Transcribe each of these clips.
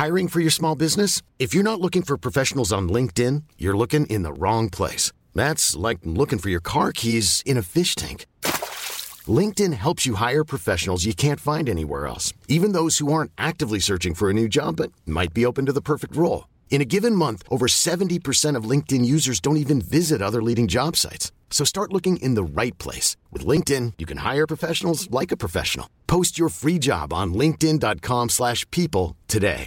Hiring for your small business? If you're not looking for professionals on LinkedIn, you're looking in the wrong place. That's like looking for your car keys in a fish tank. LinkedIn helps you hire professionals you can't find anywhere else, even those who aren't actively searching for a new job but might be open to the perfect role. In a given month, over 70% of LinkedIn users don't even visit other leading job sites. So start looking in the right place. With LinkedIn, you can hire professionals like a professional. Post your free job on linkedin.com/people today.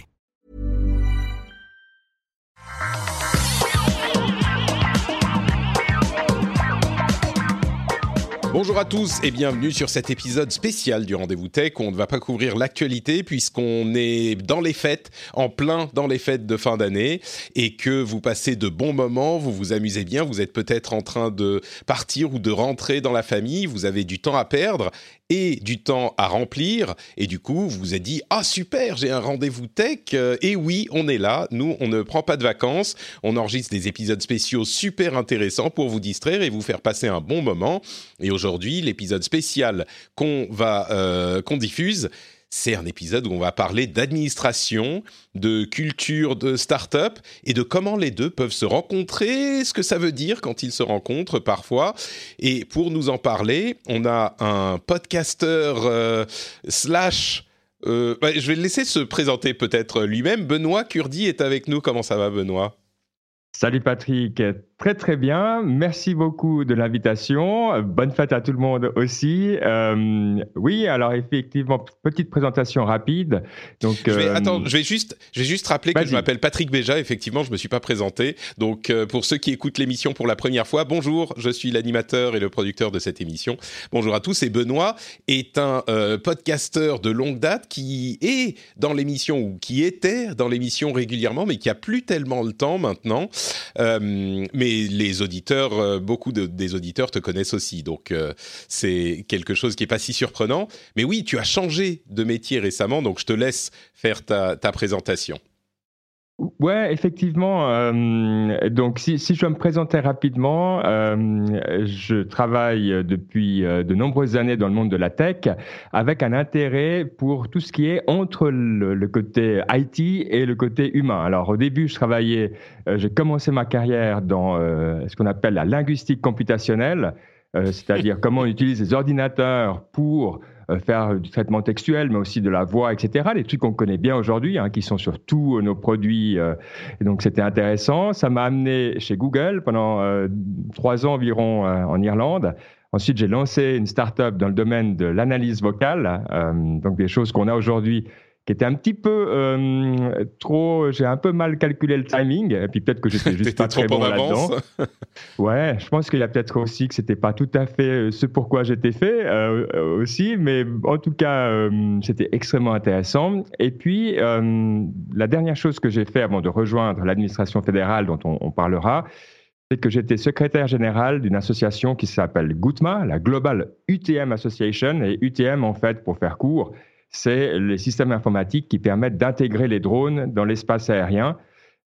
Bonjour à tous et bienvenue sur cet épisode spécial du Rendez-vous Tech. On ne va pas couvrir l'actualité puisqu'on est dans les fêtes, en plein dans les fêtes de fin d'année et que vous passez de bons moments, vous vous amusez bien, vous êtes peut-être en train de partir ou de rentrer dans la famille, vous avez du temps à perdre et du temps à remplir et du coup vous vous êtes dit « Ah super, j'ai un Rendez-vous Tech !» Et oui, on est là, nous on ne prend pas de vacances, on enregistre des épisodes spéciaux super intéressants pour vous distraire et vous faire passer un bon moment. Et aujourd'hui, l'épisode spécial qu'on diffuse, c'est un épisode où on va parler d'administration, de culture de start-up et de comment les deux peuvent se rencontrer, ce que ça veut dire quand ils se rencontrent parfois. Et pour nous en parler, on a un podcasteur je vais le laisser se présenter peut-être lui-même. Benoît Curdi est avec nous. Comment ça va, Benoît ? Salut Patrick, très très bien, merci beaucoup de l'invitation, bonne fête à tout le monde aussi. Oui, alors effectivement, petite présentation rapide. Donc, je vais juste rappeler que je m'appelle Patrick Béja, effectivement, je ne me suis pas présenté. Donc pour ceux qui écoutent l'émission pour la première fois, bonjour, je suis l'animateur et le producteur de cette émission. Bonjour à tous, et Benoît est un podcasteur de longue date qui est dans l'émission, ou qui était dans l'émission régulièrement, mais qui n'a plus tellement le temps maintenant. Mais les auditeurs, beaucoup des auditeurs te connaissent aussi, donc c'est quelque chose qui n'est pas si surprenant. Mais oui, tu as changé de métier récemment, donc je te laisse faire ta présentation. Ouais, effectivement. Donc, si je dois me présenter rapidement, je travaille depuis de nombreuses années dans le monde de la tech, avec un intérêt pour tout ce qui est entre le côté IT et le côté humain. Alors, au début, j'ai commencé ma carrière dans ce qu'on appelle la linguistique computationnelle, c'est-à-dire comment on utilise les ordinateurs pour faire du traitement textuel, mais aussi de la voix, etc. Les trucs qu'on connaît bien aujourd'hui, qui sont sur tous nos produits. Et donc, c'était intéressant. Ça m'a amené chez Google pendant 3 ans environ en Irlande. Ensuite, j'ai lancé une start-up dans le domaine de l'analyse vocale, donc des choses qu'on a aujourd'hui qui était un petit peu trop... J'ai un peu mal calculé le timing, et puis peut-être que j'étais juste pas très bon là-dedans. Ouais, je pense qu'il y a peut-être aussi que c'était pas tout à fait ce pourquoi j'étais fait aussi, mais en tout cas, c'était extrêmement intéressant. Et puis, la dernière chose que j'ai fait avant de rejoindre l'administration fédérale, dont on parlera, c'est que j'étais secrétaire général d'une association qui s'appelle GUTMA, la Global UTM Association, et UTM, en fait, pour faire court, c'est les systèmes informatiques qui permettent d'intégrer les drones dans l'espace aérien.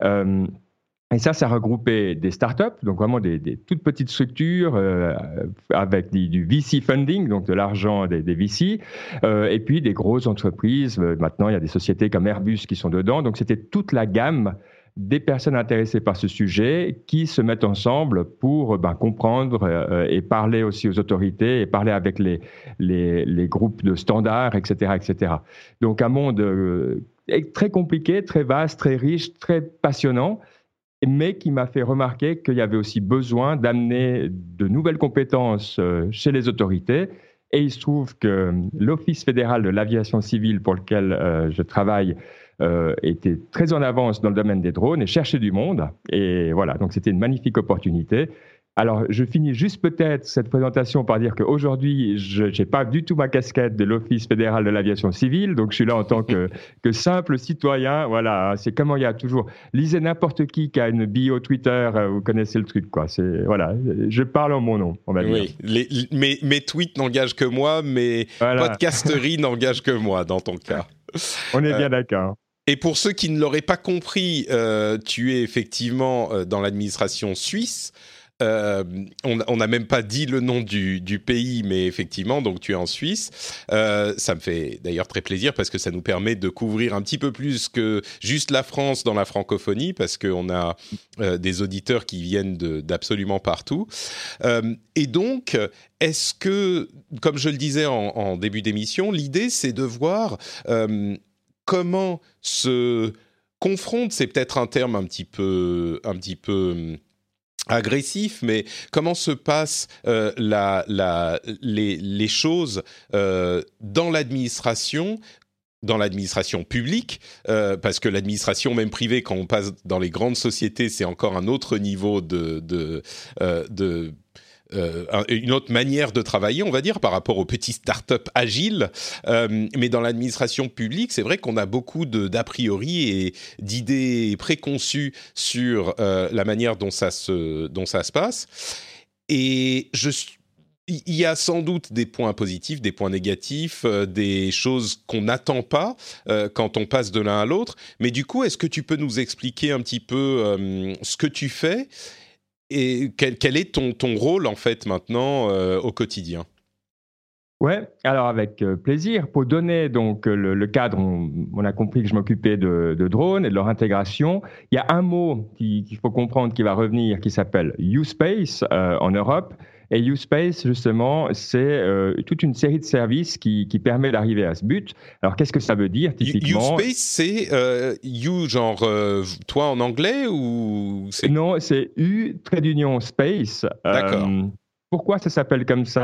Et ça regroupait des startups, donc vraiment des toutes petites structures avec du VC funding, donc de l'argent des VC, et puis des grosses entreprises. Maintenant, il y a des sociétés comme Airbus qui sont dedans. Donc, c'était toute la gamme des personnes intéressées par ce sujet qui se mettent ensemble pour comprendre et parler aussi aux autorités et parler avec les groupes de standards, etc., etc. Donc, un monde très compliqué, très vaste, très riche, très passionnant, mais qui m'a fait remarquer qu'il y avait aussi besoin d'amener de nouvelles compétences chez les autorités. Et il se trouve que l'Office fédéral de l'aviation civile pour lequel je travaille était très en avance dans le domaine des drones et cherchait du monde. Et voilà, donc c'était une magnifique opportunité. Alors, je finis juste peut-être cette présentation par dire qu'aujourd'hui, je n'ai pas du tout ma casquette de l'Office fédéral de l'aviation civile, donc je suis là en tant que simple citoyen. Voilà, c'est comme il y a toujours... Lisez n'importe qui a une bio Twitter, vous connaissez le truc, quoi. Voilà, je parle en mon nom, on va dire. Oui, mes tweets n'engagent que moi, mes podcasteries n'engagent que moi, dans ton cas. On est bien d'accord. Et pour ceux qui ne l'auraient pas compris, tu es effectivement dans l'administration suisse. On n'a même pas dit le nom du pays, mais effectivement, donc tu es en Suisse. Ça me fait d'ailleurs très plaisir parce que ça nous permet de couvrir un petit peu plus que juste la France dans la francophonie, parce qu'on a des auditeurs qui viennent d'absolument partout. Et donc, est-ce que, comme je le disais en début d'émission, l'idée c'est de voir comment se confronte, c'est peut-être un terme un petit peu agressif, mais comment se passent les choses dans l'administration publique, parce que l'administration même privée, quand on passe dans les grandes sociétés, c'est encore un autre niveau une autre manière de travailler, on va dire, par rapport aux petits startups agiles. Mais dans l'administration publique, c'est vrai qu'on a beaucoup d'a priori et d'idées préconçues sur la manière dont ça se passe. Et il y a sans doute des points positifs, des points négatifs, des choses qu'on n'attend pas quand on passe de l'un à l'autre. Mais du coup, est-ce que tu peux nous expliquer un petit peu ce que tu fais et quel est ton rôle, en fait, maintenant, au quotidien ? Ouais, alors avec plaisir. Pour donner donc le cadre, on a compris que je m'occupais de drones et de leur intégration. Il y a un mot qu'il faut comprendre qui va revenir, qui s'appelle U-Space en Europe. Et U-Space, justement, c'est toute une série de services qui permet d'arriver à ce but. Alors, qu'est-ce que ça veut dire, typiquement ? U-Space, c'est You, genre toi en anglais ou c'est... Non, c'est U, trait d'union, Space. D'accord. Pourquoi ça s'appelle comme ça ?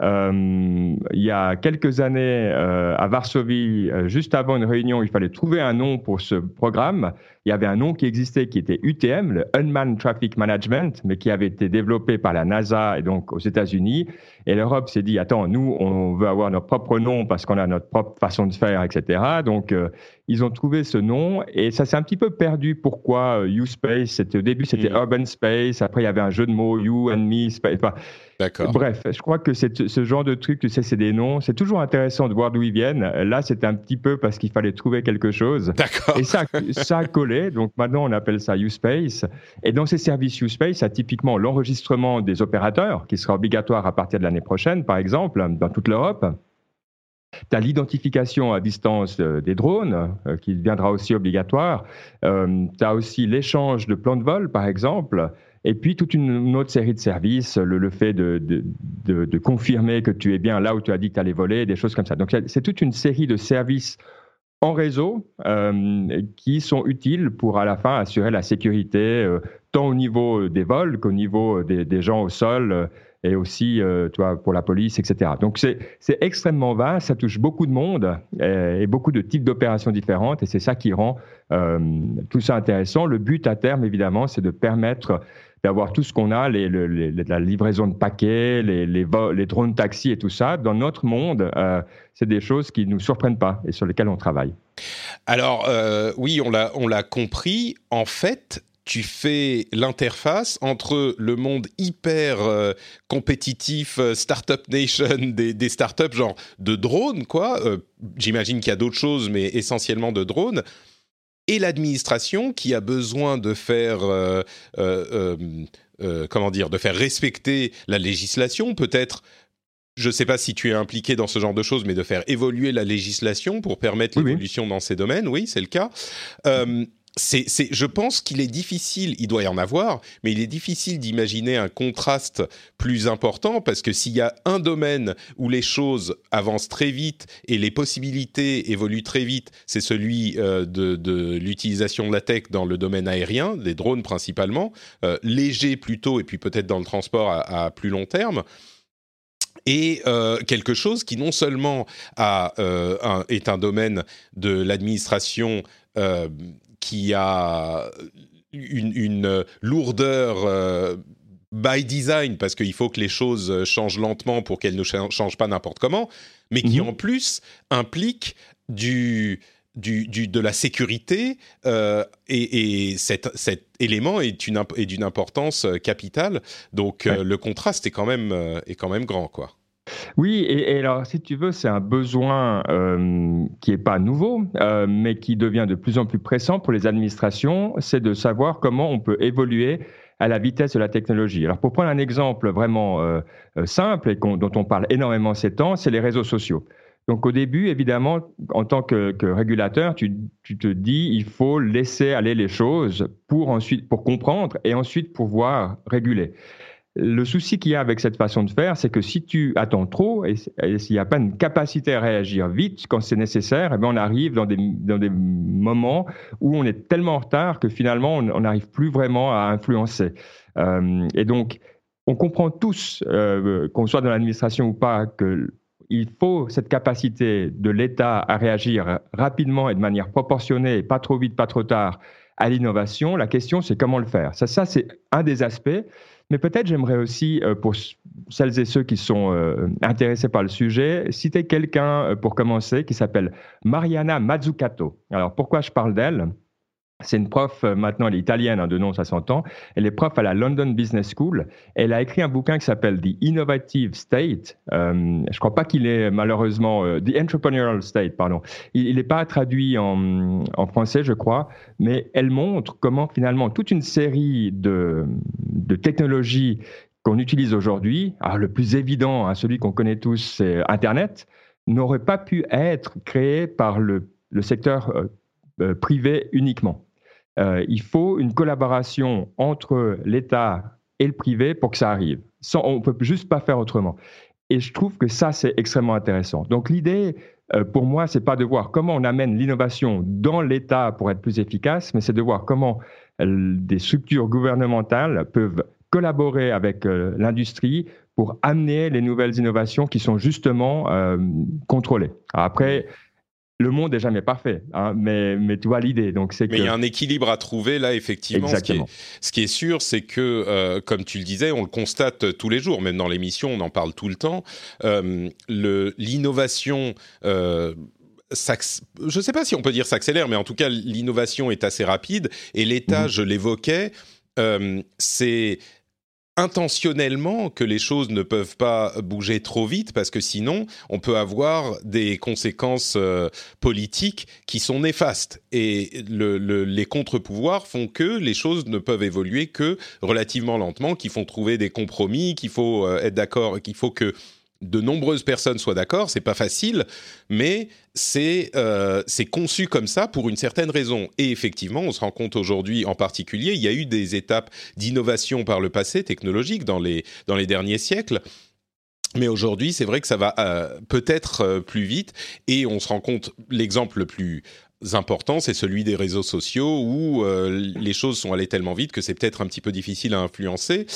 Il y a quelques années, à Varsovie, juste avant une réunion, il fallait trouver un nom pour ce programme. Il y avait un nom qui existait, qui était UTM, le Unmanned Traffic Management, mais qui avait été développé par la NASA et donc aux États-Unis. Et l'Europe s'est dit, attends, nous, on veut avoir notre propre nom parce qu'on a notre propre façon de faire, etc. Donc, ils ont trouvé ce nom et ça s'est un petit peu perdu. Pourquoi U-Space ? Au début, c'était Urban Space. Après, il y avait un jeu de mots, You and Me Space. Enfin, d'accord. Bref, je crois que c'est ce genre de truc, tu sais, c'est des noms. C'est toujours intéressant de voir d'où ils viennent. Là, c'était un petit peu parce qu'il fallait trouver quelque chose. D'accord. Et ça a collé. Donc maintenant, on appelle ça U-Space. Et dans ces services U-Space, il y a typiquement l'enregistrement des opérateurs qui sera obligatoire à partir de l'année prochaine, par exemple, dans toute l'Europe. Tu as l'identification à distance des drones qui deviendra aussi obligatoire. Tu as aussi l'échange de plans de vol, par exemple. Et puis, toute une autre série de services, le fait de confirmer que tu es bien là où tu as dit que tu allais voler, des choses comme ça. Donc, c'est toute une série de services en réseau qui sont utiles pour, à la fin, assurer la sécurité, tant au niveau des vols qu'au niveau des gens au sol et aussi pour la police, etc. Donc, c'est extrêmement vaste, ça touche beaucoup de monde et beaucoup de types d'opérations différentes et c'est ça qui rend tout ça intéressant. Le but à terme, évidemment, c'est de permettre d'avoir tout ce qu'on a, la livraison de paquets, les drones taxis et tout ça. Dans notre monde, c'est des choses qui ne nous surprennent pas et sur lesquelles on travaille. Alors, oui, on l'a compris. En fait, tu fais l'interface entre le monde hyper compétitif, Startup Nation, des startups genre de drones, quoi. J'imagine qu'il y a d'autres choses, mais essentiellement de drones. Et l'administration qui a besoin de faire, de faire respecter la législation, peut-être, je ne sais pas si tu es impliqué dans ce genre de choses, mais de faire évoluer la législation pour permettre l'évolution dans ces domaines, oui, c'est le cas. Je pense qu'il est difficile, il doit y en avoir, mais il est difficile d'imaginer un contraste plus important parce que s'il y a un domaine où les choses avancent très vite et les possibilités évoluent très vite, c'est celui de l'utilisation de la tech dans le domaine aérien, des drones principalement, légers plutôt et puis peut-être dans le transport à plus long terme. Et quelque chose qui non seulement est un domaine de l'administration qui a une lourdeur by design, parce qu'il faut que les choses changent lentement pour qu'elles ne changent pas n'importe comment, mais qui en plus implique de la sécurité, et cet élément est d'une importance capitale. Donc le contraste est quand même grand, quoi. Oui, et alors, si tu veux, c'est un besoin qui n'est pas nouveau, mais qui devient de plus en plus pressant pour les administrations, c'est de savoir comment on peut évoluer à la vitesse de la technologie. Alors, pour prendre un exemple vraiment simple et dont on parle énormément ces temps, c'est les réseaux sociaux. Donc au début, évidemment, en tant que régulateur, tu te dis il faut laisser aller les choses pour comprendre et ensuite pouvoir réguler. Le souci qu'il y a avec cette façon de faire, c'est que si tu attends trop et s'il n'y a pas une capacité à réagir vite quand c'est nécessaire, eh bien on arrive dans des moments où on est tellement en retard que finalement on n'arrive plus vraiment à influencer. Et donc, on comprend tous, qu'on soit dans l'administration ou pas, que il faut cette capacité de l'État à réagir rapidement et de manière proportionnée, pas trop vite, pas trop tard, à l'innovation. La question, c'est comment le faire. Ça c'est un des aspects. Mais peut-être j'aimerais aussi, pour celles et ceux qui sont intéressés par le sujet, citer quelqu'un pour commencer qui s'appelle Mariana Mazzucato. Alors pourquoi je parle d'elle ? C'est une prof, maintenant elle est italienne, de nom ça s'entend. Elle est prof à la London Business School. Elle a écrit un bouquin qui s'appelle The Innovative State. Je crois pas qu'il est malheureusement The Entrepreneurial State, pardon. Il n'est pas traduit en français, je crois, mais elle montre comment finalement toute une série de technologies qu'on utilise aujourd'hui, alors le plus évident, celui qu'on connaît tous, c'est Internet, n'aurait pas pu être créé par le secteur privé uniquement. Il faut une collaboration entre l'État et le privé pour que ça arrive. On ne peut juste pas faire autrement. Et je trouve que ça, c'est extrêmement intéressant. Donc l'idée, pour moi, c'est pas de voir comment on amène l'innovation dans l'État pour être plus efficace, mais c'est de voir comment des structures gouvernementales peuvent collaborer avec l'industrie pour amener les nouvelles innovations qui sont justement contrôlées. Après, le monde n'est jamais parfait, mais tu vois l'idée. Mais il y a un équilibre à trouver là, effectivement. Exactement. Ce qui est sûr, c'est que, comme tu le disais, on le constate tous les jours, même dans l'émission, on en parle tout le temps. L'innovation, je ne sais pas si on peut dire s'accélère, mais en tout cas, l'innovation est assez rapide. Et l'État, je l'évoquais, c'est intentionnellement que les choses ne peuvent pas bouger trop vite parce que sinon on peut avoir des conséquences politiques qui sont néfastes et les contre-pouvoirs font que les choses ne peuvent évoluer que relativement lentement, qu'il faut trouver des compromis, qu'il faut être d'accord, qu'il faut que de nombreuses personnes soient d'accord. C'est pas facile, mais c'est conçu comme ça pour une certaine raison. Et effectivement, on se rend compte aujourd'hui, en particulier, il y a eu des étapes d'innovation par le passé, technologique, dans les derniers siècles. Mais aujourd'hui, c'est vrai que ça va peut-être plus vite. Et on se rend compte, l'exemple le plus important, c'est celui des réseaux sociaux où les choses sont allées tellement vite que c'est peut-être un petit peu difficile à influencer.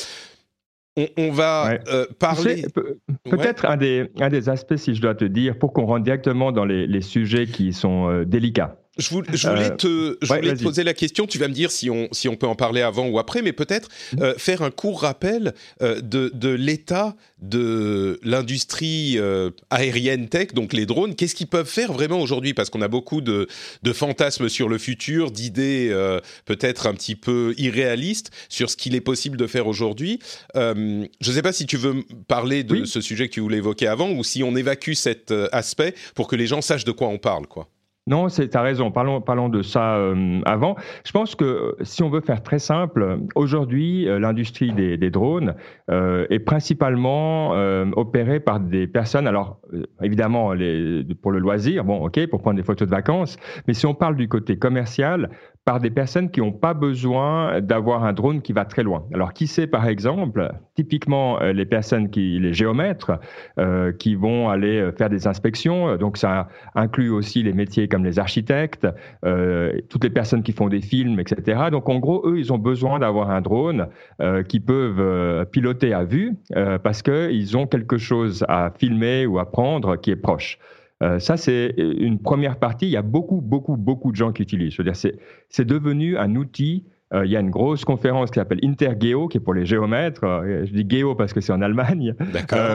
On va parler... Peut-être un des aspects, si je dois te dire, pour qu'on rentre directement dans les sujets qui sont délicats. Je voulais te poser la question, tu vas me dire si on peut en parler avant ou après, mais peut-être faire un court rappel de l'état de l'industrie aérienne tech, donc les drones. Qu'est-ce qu'ils peuvent faire vraiment aujourd'hui ? Parce qu'on a beaucoup de fantasmes sur le futur, d'idées peut-être un petit peu irréalistes sur ce qu'il est possible de faire aujourd'hui. Je ne sais pas si tu veux parler de ce sujet que tu voulais évoquer avant ou si on évacue cet aspect pour que les gens sachent de quoi on parle, quoi. Non, tu as raison. Parlons de ça avant. Je pense que si on veut faire très simple, aujourd'hui, l'industrie des drones est principalement opérée par des personnes, alors évidemment pour le loisir, pour prendre des photos de vacances, mais si on parle du côté commercial, par des personnes qui n'ont pas besoin d'avoir un drone qui va très loin. Alors, qui c'est, par exemple, typiquement les géomètres qui vont aller faire des inspections. Donc, ça inclut aussi les métiers comme les architectes, toutes les personnes qui font des films, etc. Donc, en gros, eux, ils ont besoin d'avoir un drone qu'ils peuvent piloter à vue parce qu'ils ont quelque chose à filmer ou à prendre qui est proche. Ça, c'est une première partie. Il y a beaucoup de gens qui utilisent. Je veux dire, c'est devenu un outil. Il y a une grosse conférence qui s'appelle Intergeo, qui est pour les géomètres. Je dis Geo parce que c'est en Allemagne. D'accord.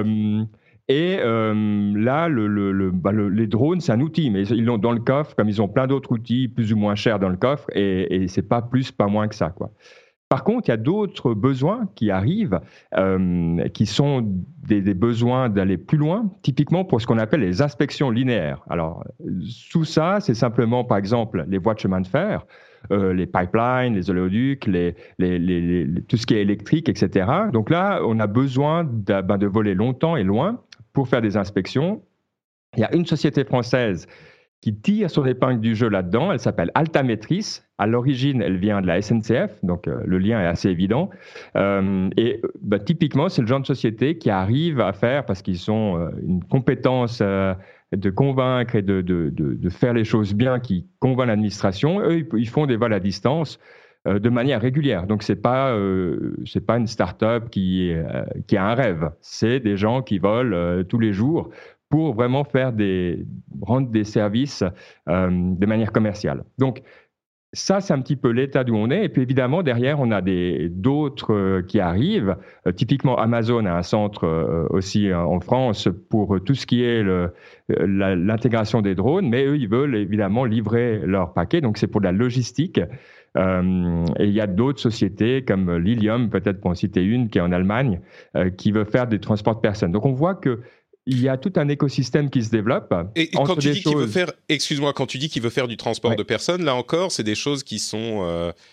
Là, les drones, c'est un outil, mais ils l'ont dans le coffre, comme ils ont plein d'autres outils plus ou moins chers dans le coffre, et c'est pas plus, pas moins que ça, quoi. Par contre, il y a d'autres besoins qui arrivent, qui sont des besoins d'aller plus loin, typiquement pour ce qu'on appelle les inspections linéaires. Alors, sous ça, c'est simplement, par exemple, les voies de chemin de fer. les pipelines, les oléoducs, tout ce qui est électrique, etc. Donc là, on a besoin de voler longtemps et loin pour faire des inspections. Il y a une société française qui tire son épingle du jeu là-dedans. Elle s'appelle Altametris. À l'origine, elle vient de la SNCF, donc le lien est assez évident. Typiquement, c'est le genre de société qui arrive à faire, parce qu'ils ont une compétence de convaincre et de faire les choses bien, qui convainc l'administration. Eux, ils font des vols à distance de manière régulière. Donc, c'est pas une start-up qui a un rêve. C'est des gens qui volent tous les jours pour vraiment rendre des services de manière commerciale. Donc, ça, c'est un petit peu l'état d'où on est. Et puis, évidemment, derrière, on a d'autres qui arrivent. Typiquement, Amazon a un centre aussi en France pour tout ce qui est l'intégration des drones. Mais eux, ils veulent évidemment livrer leurs paquets. Donc, c'est pour de la logistique. Et il y a d'autres sociétés comme Lilium, peut-être pour en citer une, qui est en Allemagne, qui veut faire des transports de personnes. Donc, on voit que il y a tout un écosystème qui se développe. Et quand tu dis qu'il veut faire, excuse-moi, quand tu dis qu'il veut faire du transport de personnes, là encore, c'est des choses qui sont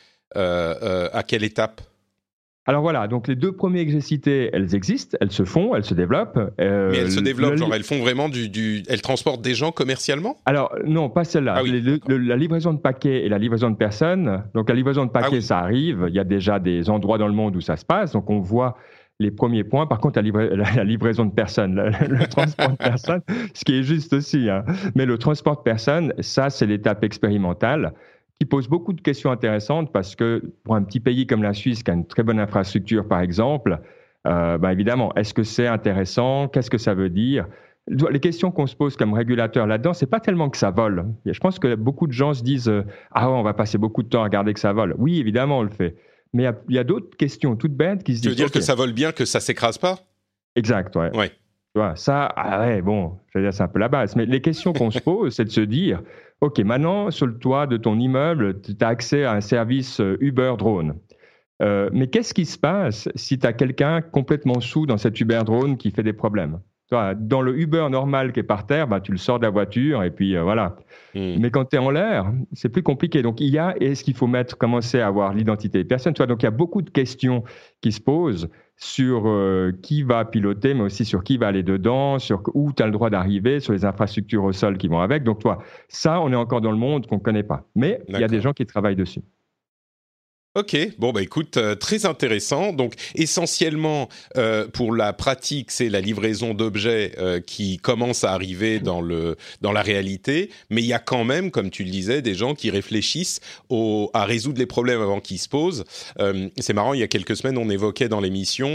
à quelle étape ? Alors voilà, donc les 2 premiers que j'ai cités, elles existent, elles se font, elles se développent. Mais elles se développent, genre elles font vraiment elles transportent des gens commercialement ? Alors non, pas celle-là. Ah oui, la livraison de paquets et la livraison de personnes. Donc la livraison de paquets, ça arrive. Il y a déjà des endroits dans le monde où ça se passe. Donc on voit les premiers points. Par contre, la livraison de personnes, le transport de personnes, ce qui est juste aussi. Hein. Mais le transport de personnes, ça, c'est l'étape expérimentale qui pose beaucoup de questions intéressantes parce que pour un petit pays comme la Suisse, qui a une très bonne infrastructure, par exemple, évidemment, est-ce que c'est intéressant ? Qu'est-ce que ça veut dire ? Les questions qu'on se pose comme régulateur là-dedans, c'est pas tellement que ça vole. Je pense que beaucoup de gens se disent « Ah ouais, on va passer beaucoup de temps à regarder que ça vole. » Oui, évidemment, on le fait. Mais il y a d'autres questions toutes bêtes qui se disent... Tu veux dire que ça vole bien, que ça s'écrase pas ? Exact, ouais. Ouais. Tu vois, ça, je veux dire, c'est un peu la base. Mais les questions qu'on se pose, c'est de se dire, OK, maintenant, sur le toit de ton immeuble, tu as accès à un service Uber Drone. Mais qu'est-ce qui se passe si tu as quelqu'un complètement sous dans cet Uber Drone qui fait des problèmes ? Dans le Uber normal qui est par terre, tu le sors de la voiture et puis voilà. Mais quand tu es en l'air, c'est plus compliqué. Donc, est-ce qu'il faut commencer à avoir l'identité des personnes ? Donc, il y a beaucoup de questions qui se posent sur qui va piloter, mais aussi sur qui va aller dedans, sur où tu as le droit d'arriver, sur les infrastructures au sol qui vont avec. Donc, ça, on est encore dans le monde qu'on ne connaît pas. Mais il y a des gens qui travaillent dessus. Ok, bon écoute, très intéressant. Donc essentiellement pour la pratique, c'est la livraison d'objets qui commence à arriver dans la réalité, mais il y a quand même, comme tu le disais, des gens qui réfléchissent à résoudre les problèmes avant qu'ils se posent. C'est marrant, il y a quelques semaines, on évoquait dans l'émission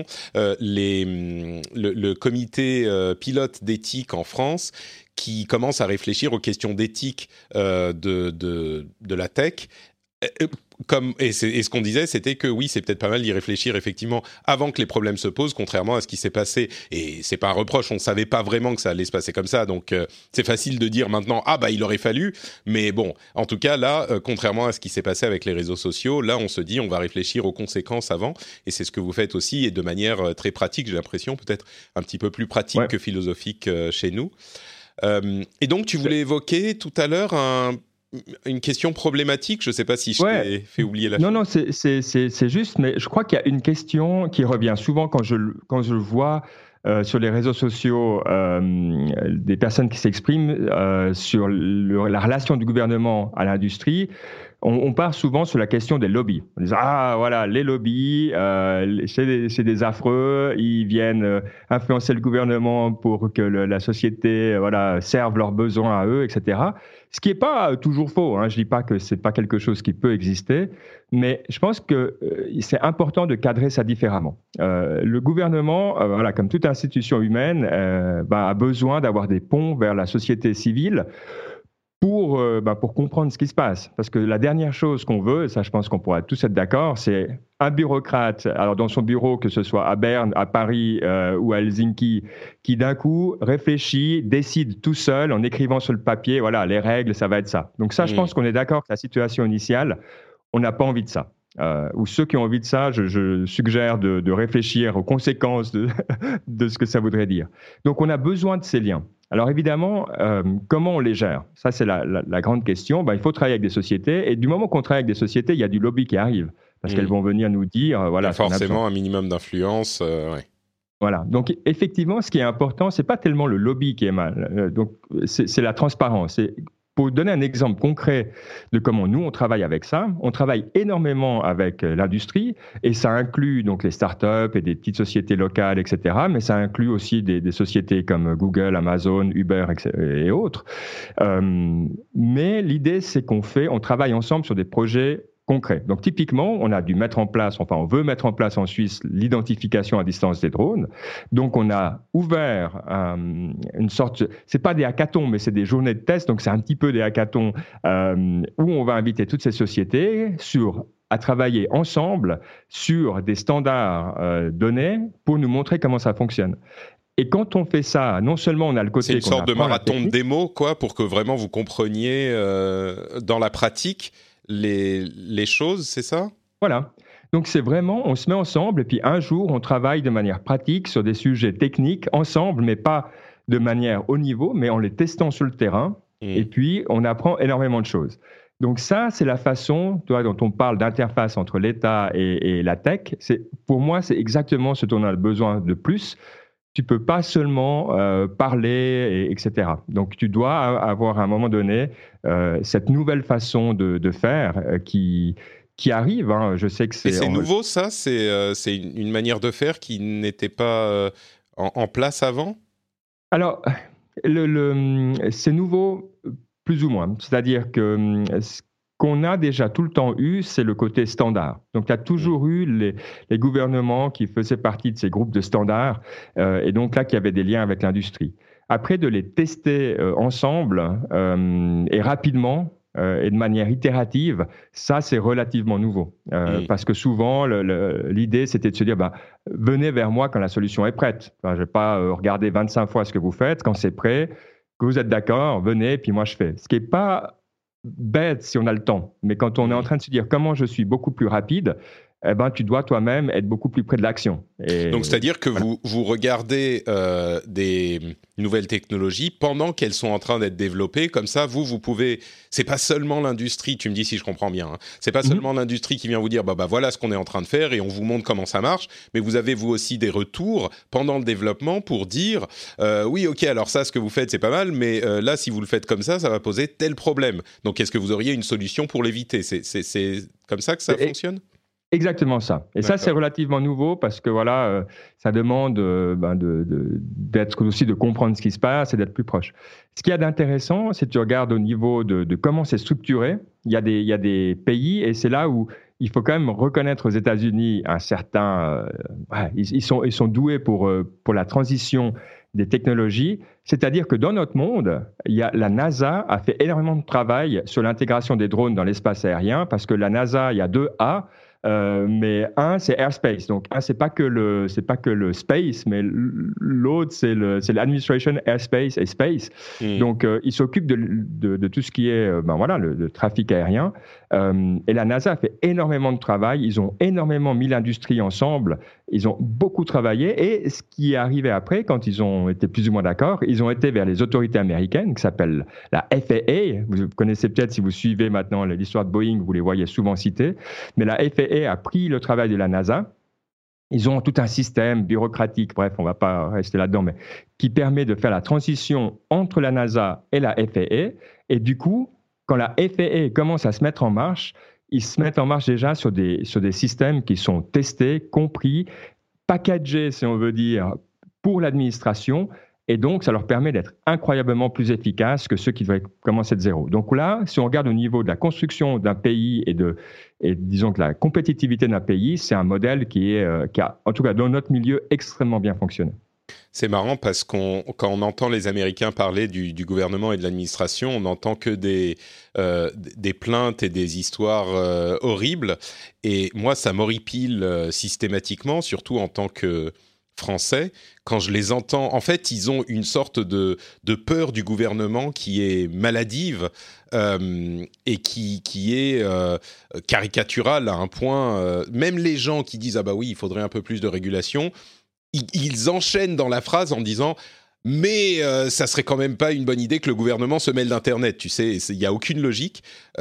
le comité pilote d'éthique en France qui commence à réfléchir aux questions d'éthique de la tech. Et ce qu'on disait, c'était que oui, c'est peut-être pas mal d'y réfléchir effectivement avant que les problèmes se posent, contrairement à ce qui s'est passé. Et c'est pas un reproche, on savait pas vraiment que ça allait se passer comme ça, donc c'est facile de dire maintenant il aurait fallu. Mais bon, en tout cas là, contrairement à ce qui s'est passé avec les réseaux sociaux, là on se dit on va réfléchir aux conséquences avant. Et c'est ce que vous faites aussi, et de manière très pratique, j'ai l'impression, peut-être un petit peu plus pratique que philosophique chez nous. Et donc tu voulais évoquer tout à l'heure une question problématique, je ne sais pas si je t'ai fait oublier la chose. Non, c'est juste, mais je crois qu'il y a une question qui revient souvent quand je vois sur les réseaux sociaux des personnes qui s'expriment sur la relation du gouvernement à l'industrie. On part souvent sur la question des lobbies. On dit les lobbies, c'est des affreux, ils viennent influencer le gouvernement pour que la société serve leurs besoins à eux, etc. Ce qui n'est pas toujours faux. Hein. Je ne dis pas que ce n'est pas quelque chose qui peut exister, mais je pense que c'est important de cadrer ça différemment. Le gouvernement, comme toute institution humaine, a besoin d'avoir des ponts vers la société civile pour comprendre ce qui se passe. Parce que la dernière chose qu'on veut, et ça je pense qu'on pourra tous être d'accord, c'est un bureaucrate, alors dans son bureau, que ce soit à Berne, à Paris ou à Helsinki, qui d'un coup réfléchit, décide tout seul en écrivant sur le papier, les règles, ça va être ça. Donc ça, je pense qu'on est d'accord que la situation initiale, on n'a pas envie de ça. Ou ceux qui ont envie de ça, je suggère de réfléchir aux conséquences de ce que ça voudrait dire. Donc on a besoin de ces liens. Alors évidemment, comment on les gère? Ça, c'est la grande question. Ben, il faut travailler avec des sociétés. Et du moment qu'on travaille avec des sociétés, il y a du lobby qui arrive. Parce qu'elles vont venir nous dire, Il y voilà. a forcément un minimum d'influence. Ouais. Voilà. Donc effectivement, ce qui est important, c'est pas tellement le lobby qui est mal. Donc c'est la transparence. Pour donner un exemple concret de comment nous on travaille avec ça, on travaille énormément avec l'industrie et ça inclut donc les startups et des petites sociétés locales, etc. Mais ça inclut aussi des sociétés comme Google, Amazon, Uber et autres. Mais l'idée, c'est on travaille ensemble sur des projets concret. Donc typiquement, on veut mettre en place en Suisse l'identification à distance des drones. Donc on a ouvert une sorte, c'est pas des hackathons, mais c'est des journées de test. Donc c'est un petit peu des hackathons où on va inviter toutes ces sociétés à travailler ensemble sur des standards donnés pour nous montrer comment ça fonctionne. Et quand on fait ça, non seulement on a le côté... C'est une sorte de marathon de démo, quoi, pour que vraiment vous compreniez dans la pratique les choses, c'est ça? Voilà. Donc c'est vraiment, on se met ensemble et puis un jour, on travaille de manière pratique sur des sujets techniques ensemble, mais pas de manière haut niveau, mais en les testant sur le terrain. Et puis, on apprend énormément de choses. Donc ça, c'est la façon dont on parle d'interface entre l'État et la tech. Pour moi, c'est exactement ce dont on a besoin de plus. Tu peux pas seulement parler, etc. Donc, tu dois avoir à un moment donné cette nouvelle façon de faire qui arrive. Hein. Je sais que c'est nouveau, ça. C'est une manière de faire qui n'était pas en place avant. Alors, c'est nouveau plus ou moins. C'est-à-dire que qu'on a déjà tout le temps eu, c'est le côté standard. Donc, il y a toujours eu les gouvernements qui faisaient partie de ces groupes de standards et donc là, qui avaient des liens avec l'industrie. Après, de les tester ensemble et rapidement et de manière itérative, ça, c'est relativement nouveau. Parce que souvent, l'idée, c'était de se dire, venez vers moi quand la solution est prête. Enfin, je ne vais pas regarder 25 fois ce que vous faites. Quand c'est prêt, que vous êtes d'accord, venez, puis moi, je fais. Ce qui n'est pas bête si on a le temps. Mais quand on est en train de se dire comment je suis beaucoup plus rapide, tu dois toi-même être beaucoup plus près de l'action. Donc, c'est-à-dire que vous regardez des nouvelles technologies pendant qu'elles sont en train d'être développées. Comme ça, vous pouvez... C'est pas seulement l'industrie, tu me dis si je comprends bien, hein. C'est pas seulement l'industrie qui vient vous dire voilà ce qu'on est en train de faire et on vous montre comment ça marche, mais vous avez vous aussi des retours pendant le développement pour dire oui, ok, alors ça, ce que vous faites, c'est pas mal, mais là, si vous le faites comme ça va poser tel problème. Donc, est-ce que vous auriez une solution pour l'éviter? C'est comme ça que ça fonctionne? Exactement ça. Et ça, c'est relativement nouveau parce que ça demande d'être aussi de comprendre ce qui se passe et d'être plus proche. Ce qu'il y a d'intéressant, c'est que tu regardes au niveau de comment c'est structuré. Il y a des pays et c'est là où il faut quand même reconnaître aux États-Unis un certain... ils sont doués pour la transition des technologies. C'est-à-dire que dans notre monde, la NASA a fait énormément de travail sur l'intégration des drones dans l'espace aérien parce que la NASA, il y a 2 A. Mais un, c'est airspace. Donc, c'est pas que le space, mais l'autre, c'est l'administration airspace et space. Donc, il s'occupe de tout ce qui est, le trafic aérien. Et la NASA a fait énormément de travail. Ils ont énormément mis l'industrie ensemble. Ils ont beaucoup travaillé. Et ce qui est arrivé après, quand ils ont été plus ou moins d'accord, ils ont été vers les autorités américaines, qui s'appellent la FAA. Vous connaissez peut-être, si vous suivez maintenant l'histoire de Boeing, vous les voyez souvent cités. Mais la FAA a pris le travail de la NASA. Ils ont tout un système bureaucratique, bref, on ne va pas rester là-dedans, mais qui permet de faire la transition entre la NASA et la FAA. Et du coup, quand la FAA commence à se mettre en marche, ils se mettent en marche déjà sur des systèmes qui sont testés, compris, packagés, si on veut dire, pour l'administration. Et donc, ça leur permet d'être incroyablement plus efficaces que ceux qui devaient commencer de zéro. Donc là, si on regarde au niveau de la construction d'un pays et disons que la compétitivité d'un pays, c'est un modèle qui a, en tout cas dans notre milieu, extrêmement bien fonctionné. C'est marrant parce quand on entend les Américains parler du gouvernement et de l'administration, on n'entend que des plaintes et des histoires horribles. Et moi, ça m'horripile systématiquement, surtout en tant que Français, quand je les entends. En fait, ils ont une sorte de peur du gouvernement qui est maladive et qui est caricaturale à un point. Même les gens qui disent « Ah bah oui, il faudrait un peu plus de régulation », ils enchaînent dans la phrase en disant Mais ça serait quand même pas une bonne idée que le gouvernement se mêle d'Internet, tu sais, il y a aucune logique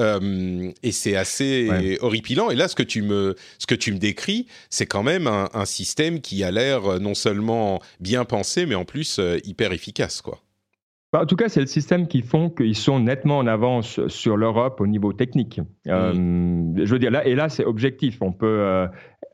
et c'est assez horripilant. Et là, ce que tu me décris, c'est quand même un système qui a l'air non seulement bien pensé, mais en plus hyper efficace, quoi. En tout cas, c'est le système qui font qu'ils sont nettement en avance sur l'Europe au niveau technique. Je veux dire, là, c'est objectif. On peut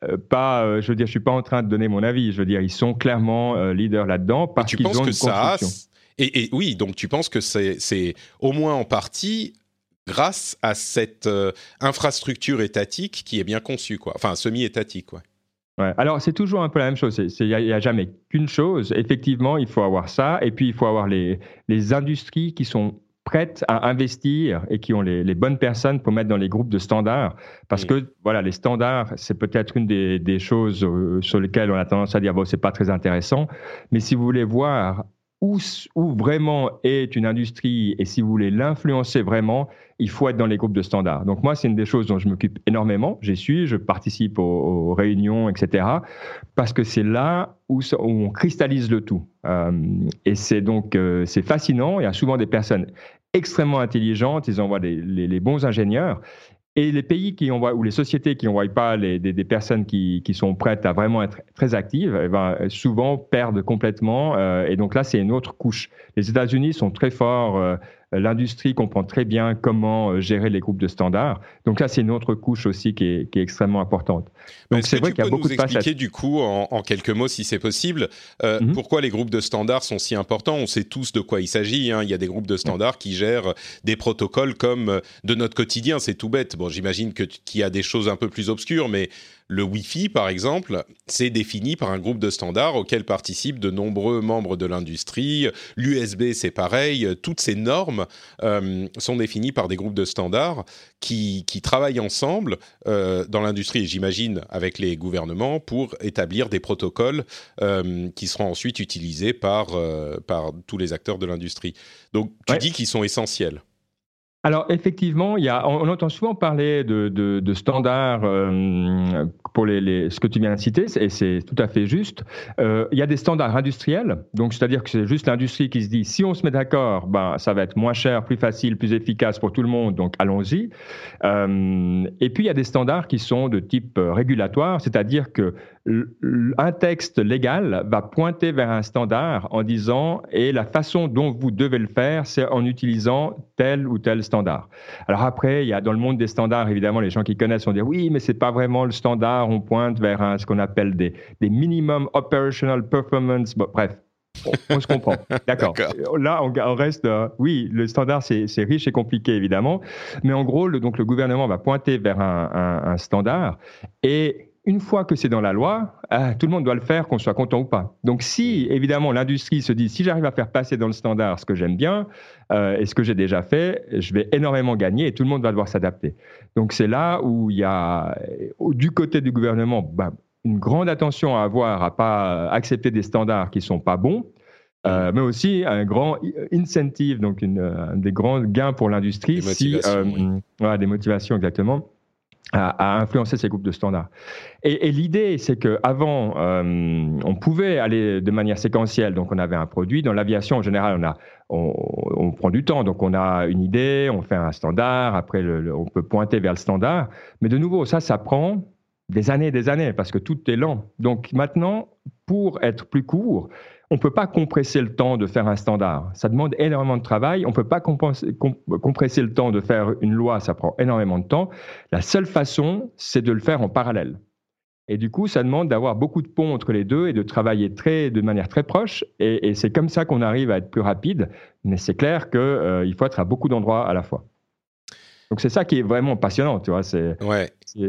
pas, je veux dire, je suis pas en train de donner mon avis. Je veux dire, ils sont clairement leaders là-dedans parce qu'ils ont une construction. Et oui, donc tu penses que c'est au moins en partie grâce à cette infrastructure étatique qui est bien conçue, quoi. Enfin, semi-étatique, quoi. Ouais. Alors, c'est toujours un peu la même chose. Il n'y a jamais qu'une chose. Effectivement, il faut avoir ça. Et puis, il faut avoir les industries qui sont prêtes à investir et qui ont les bonnes personnes pour mettre dans les groupes de standards. Parce que, voilà, les standards, c'est peut-être une des choses sur lesquelles on a tendance à dire, bon, c'est pas très intéressant. Mais si vous voulez voir où vraiment est une industrie et si vous voulez l'influencer vraiment, il faut être dans les groupes de standards. Donc moi, c'est une des choses dont je m'occupe énormément. Je participe aux réunions, etc. Parce que c'est là où on cristallise le tout. Et c'est donc c'est fascinant. Il y a souvent des personnes extrêmement intelligentes. Ils envoient les bons ingénieurs. Et les pays qui envoient, ou les sociétés qui n'envoient pas des personnes qui sont prêtes à vraiment être très actives, eh ben, souvent perdent complètement. Et donc là, c'est une autre couche. Les États-Unis sont très forts. L'industrie comprend très bien comment gérer les groupes de standards. Donc là, c'est une autre couche aussi qui est extrêmement importante. Donc c'est vrai qu'il y a beaucoup de facettes. Est-ce que tu peux nous expliquer du coup, en quelques mots, si c'est possible, pourquoi les groupes de standards sont si importants? On sait tous de quoi il s'agit. Hein. Il y a des groupes de standards qui gèrent des protocoles comme de notre quotidien. C'est tout bête. Bon, j'imagine qu'il y a des choses un peu plus obscures, mais le Wi-Fi, par exemple, c'est défini par un groupe de standards auquel participent de nombreux membres de l'industrie. L'USB, c'est pareil. Toutes ces normes sont définies par des groupes de standards qui travaillent ensemble dans l'industrie, et j'imagine avec les gouvernements, pour établir des protocoles qui seront ensuite utilisés par tous les acteurs de l'industrie. Donc, tu dis qu'ils sont essentiels. Alors effectivement, on entend souvent parler de standards pour ce que tu viens de citer, et c'est tout à fait juste. Il y a des standards industriels, donc c'est-à-dire que c'est juste l'industrie qui se dit si on se met d'accord, ben ça va être moins cher, plus facile, plus efficace pour tout le monde, donc allons-y. Et puis il y a des standards qui sont de type régulatoire, c'est-à-dire que un texte légal va pointer vers un standard en disant et la façon dont vous devez le faire, c'est en utilisant tel ou tel standard. Alors après, il y a dans le monde des standards, évidemment, les gens qui connaissent vont dire oui, mais c'est pas vraiment le standard, on pointe vers ce qu'on appelle des minimum operational performance. Bon, bref. On se comprend. D'accord. Là, on reste. Oui, le standard, c'est riche et compliqué, évidemment. Mais en gros, donc le gouvernement va pointer vers un standard et une fois que c'est dans la loi, tout le monde doit le faire, qu'on soit content ou pas. Donc si, évidemment, l'industrie se dit, si j'arrive à faire passer dans le standard ce que j'aime bien et ce que j'ai déjà fait, je vais énormément gagner et tout le monde va devoir s'adapter. Donc c'est là où il y a, du côté du gouvernement, une grande attention à avoir à pas accepter des standards qui sont pas bons, mais aussi un grand incentive, donc des grands gains pour l'industrie. Des motivations, exactement. À influencer ces groupes de standards. Et l'idée, c'est qu'avant, on pouvait aller de manière séquentielle. Donc, on avait un produit. Dans l'aviation, en général, on prend du temps. Donc, on a une idée, on fait un standard. Après, on peut pointer vers le standard. Mais de nouveau, ça prend des années, parce que tout est lent. Donc, maintenant, pour être plus court, on ne peut pas compresser le temps de faire un standard. Ça demande énormément de travail. On ne peut pas compresser le temps de faire une loi. Ça prend énormément de temps. La seule façon, c'est de le faire en parallèle. Et du coup, ça demande d'avoir beaucoup de ponts entre les deux et de travailler de manière très proche. Et c'est comme ça qu'on arrive à être plus rapide. Mais c'est clair qu'il faut être à beaucoup d'endroits à la fois. Donc, c'est ça qui est vraiment passionnant, tu vois. Ouais.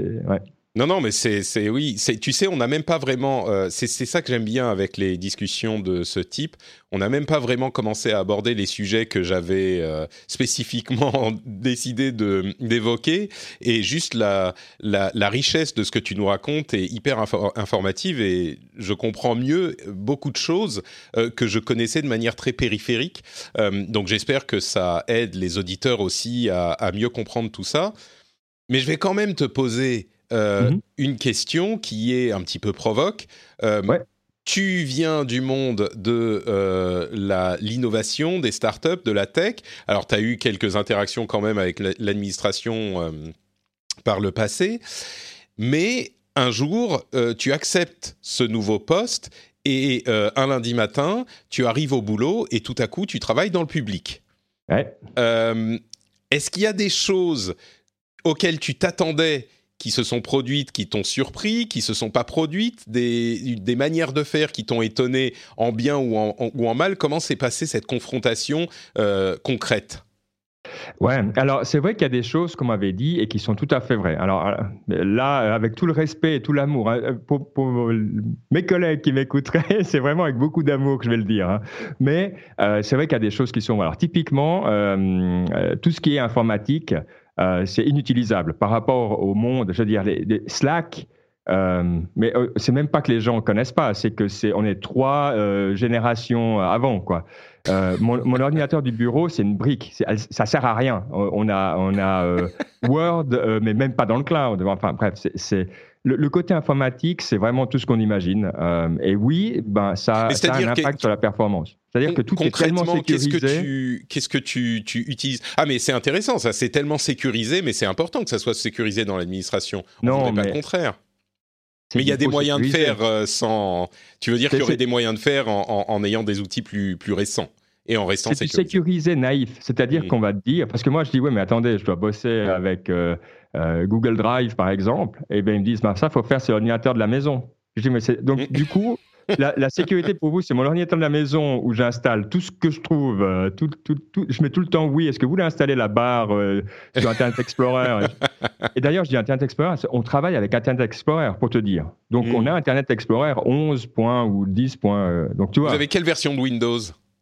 Non, mais oui. Tu sais, on n'a même pas vraiment. C'est ça que j'aime bien avec les discussions de ce type. On n'a même pas vraiment commencé à aborder les sujets que j'avais spécifiquement décidé d'évoquer. Et juste la richesse de ce que tu nous racontes est hyper informative et je comprends mieux beaucoup de choses que je connaissais de manière très périphérique. Donc j'espère que ça aide les auditeurs aussi à mieux comprendre tout ça. Mais je vais quand même te poser une question qui est un petit peu provoque. tu viens du monde de l'innovation, des startups, de la tech. Alors, tu as eu quelques interactions quand même avec l'administration par le passé, mais un jour, tu acceptes ce nouveau poste et un lundi matin, tu arrives au boulot et tout à coup, tu travailles dans le public. Ouais. Est-ce qu'il y a des choses auxquelles tu t'attendais qui se sont produites, qui t'ont surpris, qui se sont pas produites, des manières de faire qui t'ont étonné en bien ou en mal? Comment s'est passée cette confrontation concrète? Ouais, alors c'est vrai qu'il y a des choses qu'on m'avait dit et qui sont tout à fait vraies. Alors là, avec tout le respect et tout l'amour, hein, pour mes collègues qui m'écouteraient, c'est vraiment avec beaucoup d'amour que je vais le dire. Hein. Mais c'est vrai qu'il y a des choses qui sont... Alors typiquement, tout ce qui est informatique, c'est inutilisable par rapport au monde. Je veux dire, les Slack... mais c'est même pas que les gens connaissent pas, c'est que on est 3 générations avant, quoi. Mon ordinateur du bureau, c'est une brique, ça sert à rien. On a Word, mais même pas dans le cloud. Enfin bref, c'est le côté informatique, c'est vraiment tout ce qu'on imagine. Et oui, ben ça a un impact sur la performance. C'est-à-dire que tout est tellement sécurisé. Qu'est-ce que tu utilises? Ah, mais c'est intéressant, ça. C'est tellement sécurisé, mais c'est important que ça soit sécurisé dans l'administration. On ne voudrait pas le contraire. Mais il y a des moyens de faire sans... Tu veux dire qu'il y aurait des moyens de faire en ayant des outils plus récents et en restant sécurisé. C'est sécurisé naïf, c'est-à-dire qu'on va te dire... Parce que moi, je dis, ouais, mais attendez, je dois bosser avec Google Drive, par exemple. Et bien, ils me disent, ça, il faut faire sur l'ordinateur de la maison. Je dis, mais c'est... Donc, du coup... La sécurité pour vous, c'est mon ordinateur de la maison où j'installe tout ce que je trouve, je mets tout le temps oui. Est-ce que vous voulez installer la barre sur Internet Explorer? Et d'ailleurs, je dis Internet Explorer, on travaille avec Internet Explorer pour te dire. Donc, on a Internet Explorer 11 points ou 10 points. Donc, tu vois. Vous avez quelle version de Windows?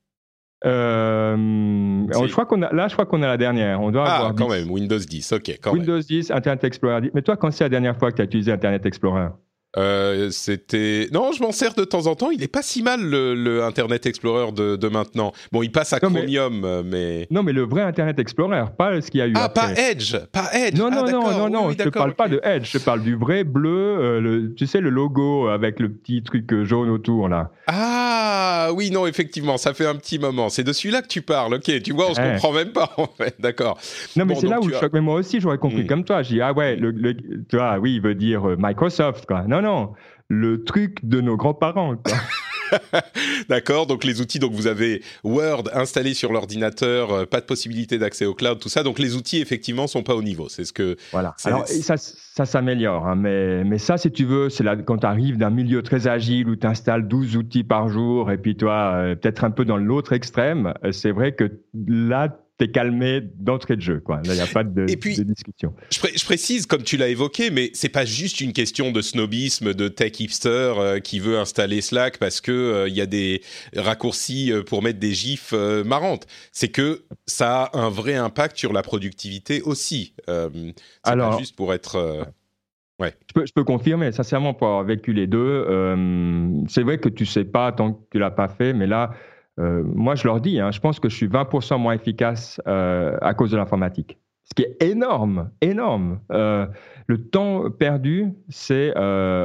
Je crois qu'on a la dernière. On doit avoir quand même, Windows 10, ok. Windows 10, Internet Explorer 10. Mais toi, quand c'est la dernière fois que tu as utilisé Internet Explorer? Non, je m'en sers de temps en temps. Il est pas si mal le Internet Explorer de maintenant. Bon, il passe à Chromium, mais non, mais le vrai Internet Explorer, pas ce qu'il y a eu après. Pas Edge. Non, oui, je te parle pas de Edge. Je te parle du vrai bleu. Tu sais, le logo avec le petit truc jaune autour là. Ah oui, non, effectivement, ça fait un petit moment. C'est de celui-là que tu parles. Ok, tu vois, on se comprend même pas en fait. D'accord. Non, mais c'est là où je choque. Mais moi aussi, j'aurais compris comme toi. Je dis ouais, tu vois, oui, il veut dire Microsoft quoi. Non, le truc de nos grands-parents, quoi. D'accord, donc les outils, donc vous avez Word installé sur l'ordinateur, pas de possibilité d'accès au cloud, tout ça. Donc les outils, effectivement, sont pas au niveau. C'est ce que... Voilà. Alors, ça s'améliore, hein, mais ça, si tu veux, c'est là, quand tu arrives d'un milieu très agile où tu installes 12 outils par jour et puis toi, peut-être un peu dans l'autre extrême, c'est vrai que là, t'es calmé d'entrée de jeu, quoi. Là, il n'y a pas de discussion. Je précise, comme tu l'as évoqué, mais c'est pas juste une question de snobisme, de tech hipster qui veut installer Slack parce que y a des raccourcis pour mettre des gifs marrantes. C'est que ça a un vrai impact sur la productivité aussi. Pas juste pour être... Ouais. Je peux confirmer, sincèrement, pour avoir vécu les deux. C'est vrai que tu sais pas tant que tu l'as pas fait, mais là... moi, je leur dis, je pense que je suis 20% moins efficace à cause de l'informatique. Ce qui est énorme. Le temps perdu, c'est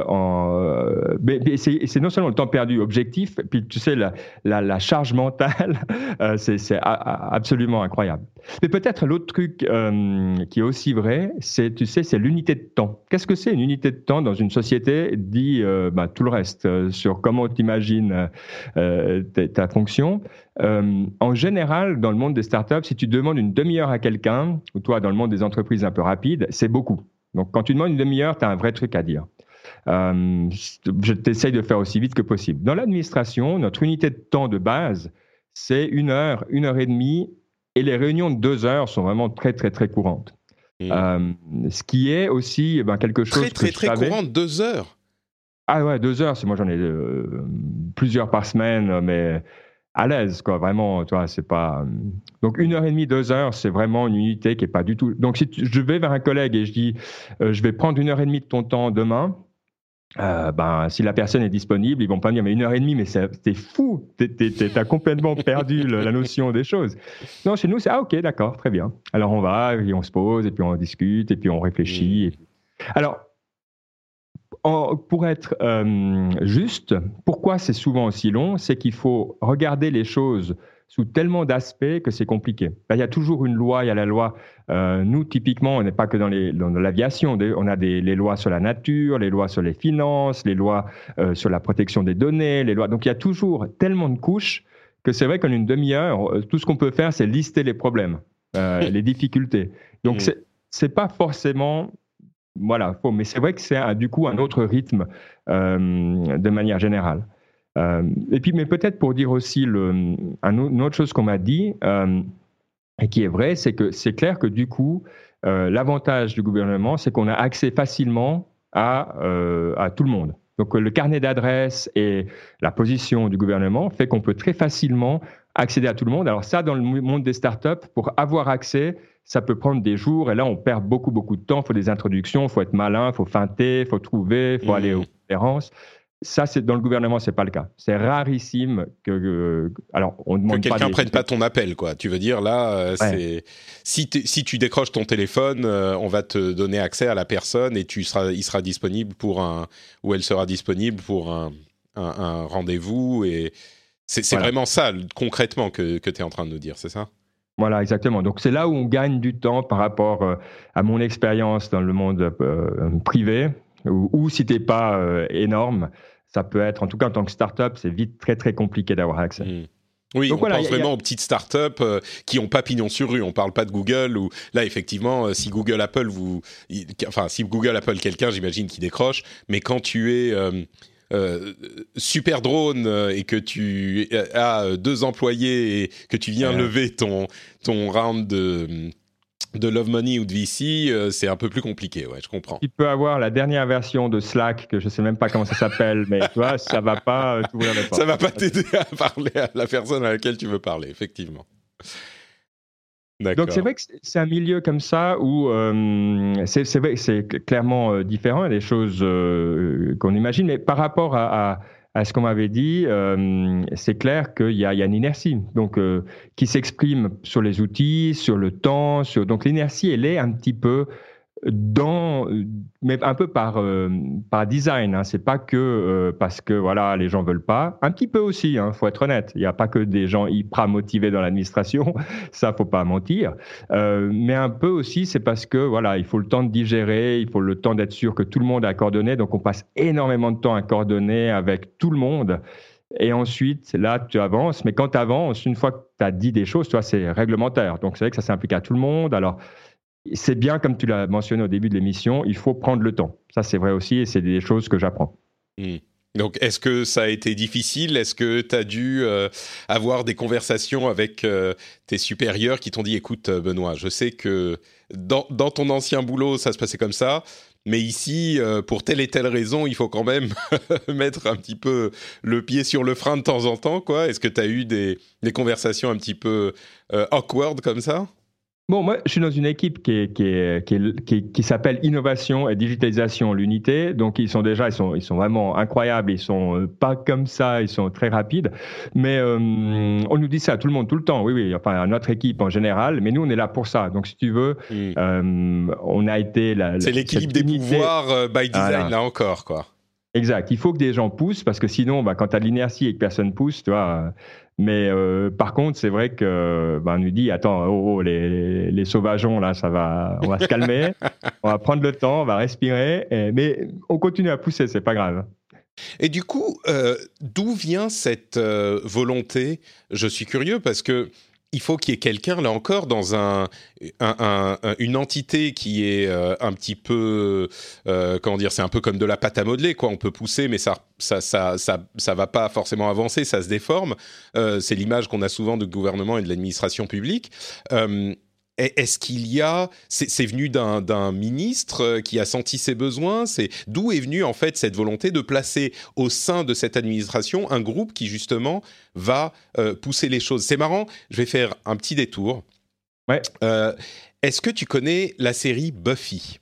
non seulement le temps perdu objectif, puis tu sais, la charge mentale, c'est absolument incroyable. Mais peut-être l'autre truc qui est aussi vrai, c'est l'unité de temps. Qu'est-ce que c'est une unité de temps dans une société dit tout le reste sur comment tu imagines ta fonction. En général, dans le monde des startups, si tu demandes une demi-heure à quelqu'un, ou toi, dans le monde des entreprises un peu rapides, c'est beaucoup. Donc, quand tu demandes une demi-heure, tu as un vrai truc à dire. Je t'essaye de faire aussi vite que possible. Dans l'administration, notre unité de temps de base, c'est 1 heure, 1 heure et demie, et les réunions de 2 heures sont vraiment très, très, très courantes. Ce qui est aussi quelque chose très courante, 2 heures. Ah ouais, 2 heures, moi j'en ai plusieurs par semaine, mais à l'aise, quoi, vraiment, tu vois, c'est pas... Donc 1 heure et demie, 2 heures, c'est vraiment une unité qui est pas du tout... Donc si je vais vers un collègue et je dis, je vais prendre 1 heure et demie de ton temps demain, si la personne est disponible, ils vont pas me dire, mais 1 heure et demie, mais t'es fou, t'as complètement perdu la notion des choses. Non, chez nous, c'est, ok, d'accord, très bien. Alors on va, et on se pose, et puis on discute, et puis on réfléchit. Alors, pour être juste, pourquoi c'est souvent aussi long? C'est qu'il faut regarder les choses sous tellement d'aspects que c'est compliqué. Il y a toujours une loi, il y a la loi. Nous, typiquement, on n'est pas que dans l'aviation. On a les lois sur la nature, les lois sur les finances, les lois sur la protection des données, les lois. Donc, il y a toujours tellement de couches que c'est vrai qu'en une demi-heure, tout ce qu'on peut faire, c'est lister les problèmes, les difficultés. Donc, c'est pas forcément... Voilà, faux. Mais c'est vrai que c'est du coup un autre rythme de manière générale. Et puis, mais peut-être pour dire aussi une autre chose qu'on m'a dit et qui est vrai, c'est que c'est clair que du coup, l'avantage du gouvernement, c'est qu'on a accès facilement à tout le monde. Donc, le carnet d'adresses et la position du gouvernement fait qu'on peut très facilement accéder à tout le monde. Alors ça, dans le monde des startups, pour avoir accès, ça peut prendre des jours et là, on perd beaucoup de temps. Il faut des introductions, il faut être malin, il faut feinter, il faut trouver, il faut aller aux conférences. Ça, dans le gouvernement, c'est pas le cas. C'est rarissime alors, on demande que quelqu'un prenne pas ton appel, quoi. Tu veux dire, là, c'est si tu décroches ton téléphone, on va te donner accès à la personne et il sera disponible ou elle sera disponible pour un rendez-vous. Et c'est vraiment ça, concrètement, que tu es en train de nous dire, c'est ça? Voilà, exactement. Donc, c'est là où on gagne du temps par rapport à mon expérience dans le monde privé, ou si tu n'es pas énorme, ça peut être, en tout cas en tant que start-up, c'est vite très, très compliqué d'avoir accès. Oui, donc, on pense vraiment aux petites startups qui n'ont pas pignon sur rue. On ne parle pas de Google, où là, effectivement, si Google Apple quelqu'un, j'imagine, qui décroche, mais quand tu es... super drone et que tu as 2 employés et que tu viens lever ton round de Love Money ou de VC, c'est un peu plus compliqué, ouais, je comprends. Tu peux avoir la dernière version de Slack, que je ne sais même pas comment ça s'appelle, mais tu vois, ça ne va pas t'ouvrir les portes. Ça ne va pas t'aider à parler à la personne à laquelle tu veux parler, effectivement. D'accord. Donc, c'est vrai que c'est un milieu comme ça où c'est vrai, c'est clairement différent, il y a des choses qu'on imagine, mais par rapport à ce qu'on m'avait dit, c'est clair qu'il y a une inertie donc, qui s'exprime sur les outils, sur le temps. Donc, l'inertie, elle est un petit peu mais un peu par design, hein. C'est pas que parce que voilà, les gens veulent pas. Un petit peu aussi, hein, faut être honnête. Il n'y a pas que des gens hyper motivés dans l'administration, ça faut pas mentir. Mais un peu aussi, c'est parce que voilà, il faut le temps de digérer, il faut le temps d'être sûr que tout le monde a coordonné. Donc on passe énormément de temps à coordonner avec tout le monde. Et ensuite, là, tu avances. Mais quand tu avances, une fois que tu as dit des choses, toi, c'est réglementaire. Donc c'est vrai que ça s'implique à tout le monde. Alors c'est bien, comme tu l'as mentionné au début de l'émission, il faut prendre le temps. Ça, c'est vrai aussi et c'est des choses que j'apprends. Donc, est-ce que ça a été difficile? Est-ce que tu as dû avoir des conversations avec tes supérieurs qui t'ont dit « Écoute, Benoît, je sais que dans ton ancien boulot, ça se passait comme ça, mais ici, pour telle et telle raison, il faut quand même mettre un petit peu le pied sur le frein de temps en temps, quoi. » Est-ce que tu as eu des conversations un petit peu awkward comme ça? Bon, moi, je suis dans une équipe qui s'appelle Innovation et Digitalisation l'unité. Donc, ils sont vraiment incroyables. Ils sont pas comme ça. Ils sont très rapides. Mais on nous dit ça à tout le monde tout le temps. Oui. Enfin, à notre équipe en général. Mais nous, on est là pour ça. Donc, si tu veux, on a été c'est l'équilibre des pouvoirs by design là encore, quoi. Exact. Il faut que des gens poussent parce que sinon, quand tu as l'inertie et que personne pousse, tu vois. Mais par contre, c'est vrai que on nous dit attends, les sauvageons là, on va se calmer, on va prendre le temps, on va respirer, mais on continue à pousser, c'est pas grave. Et du coup, d'où vient cette volonté? Je suis curieux parce que il faut qu'il y ait quelqu'un, là encore, dans une entité qui est un petit peu, comment dire, c'est un peu comme de la pâte à modeler, quoi. On peut pousser, mais ça va pas forcément avancer, ça se déforme. C'est l'image qu'on a souvent du gouvernement et de l'administration publique. Est-ce qu'il y a... C'est venu d'un ministre qui a senti ses besoins? D'où est venue en fait cette volonté de placer au sein de cette administration un groupe qui justement va pousser les choses? C'est marrant, je vais faire un petit détour. Ouais. Est-ce que tu connais la série Buffy?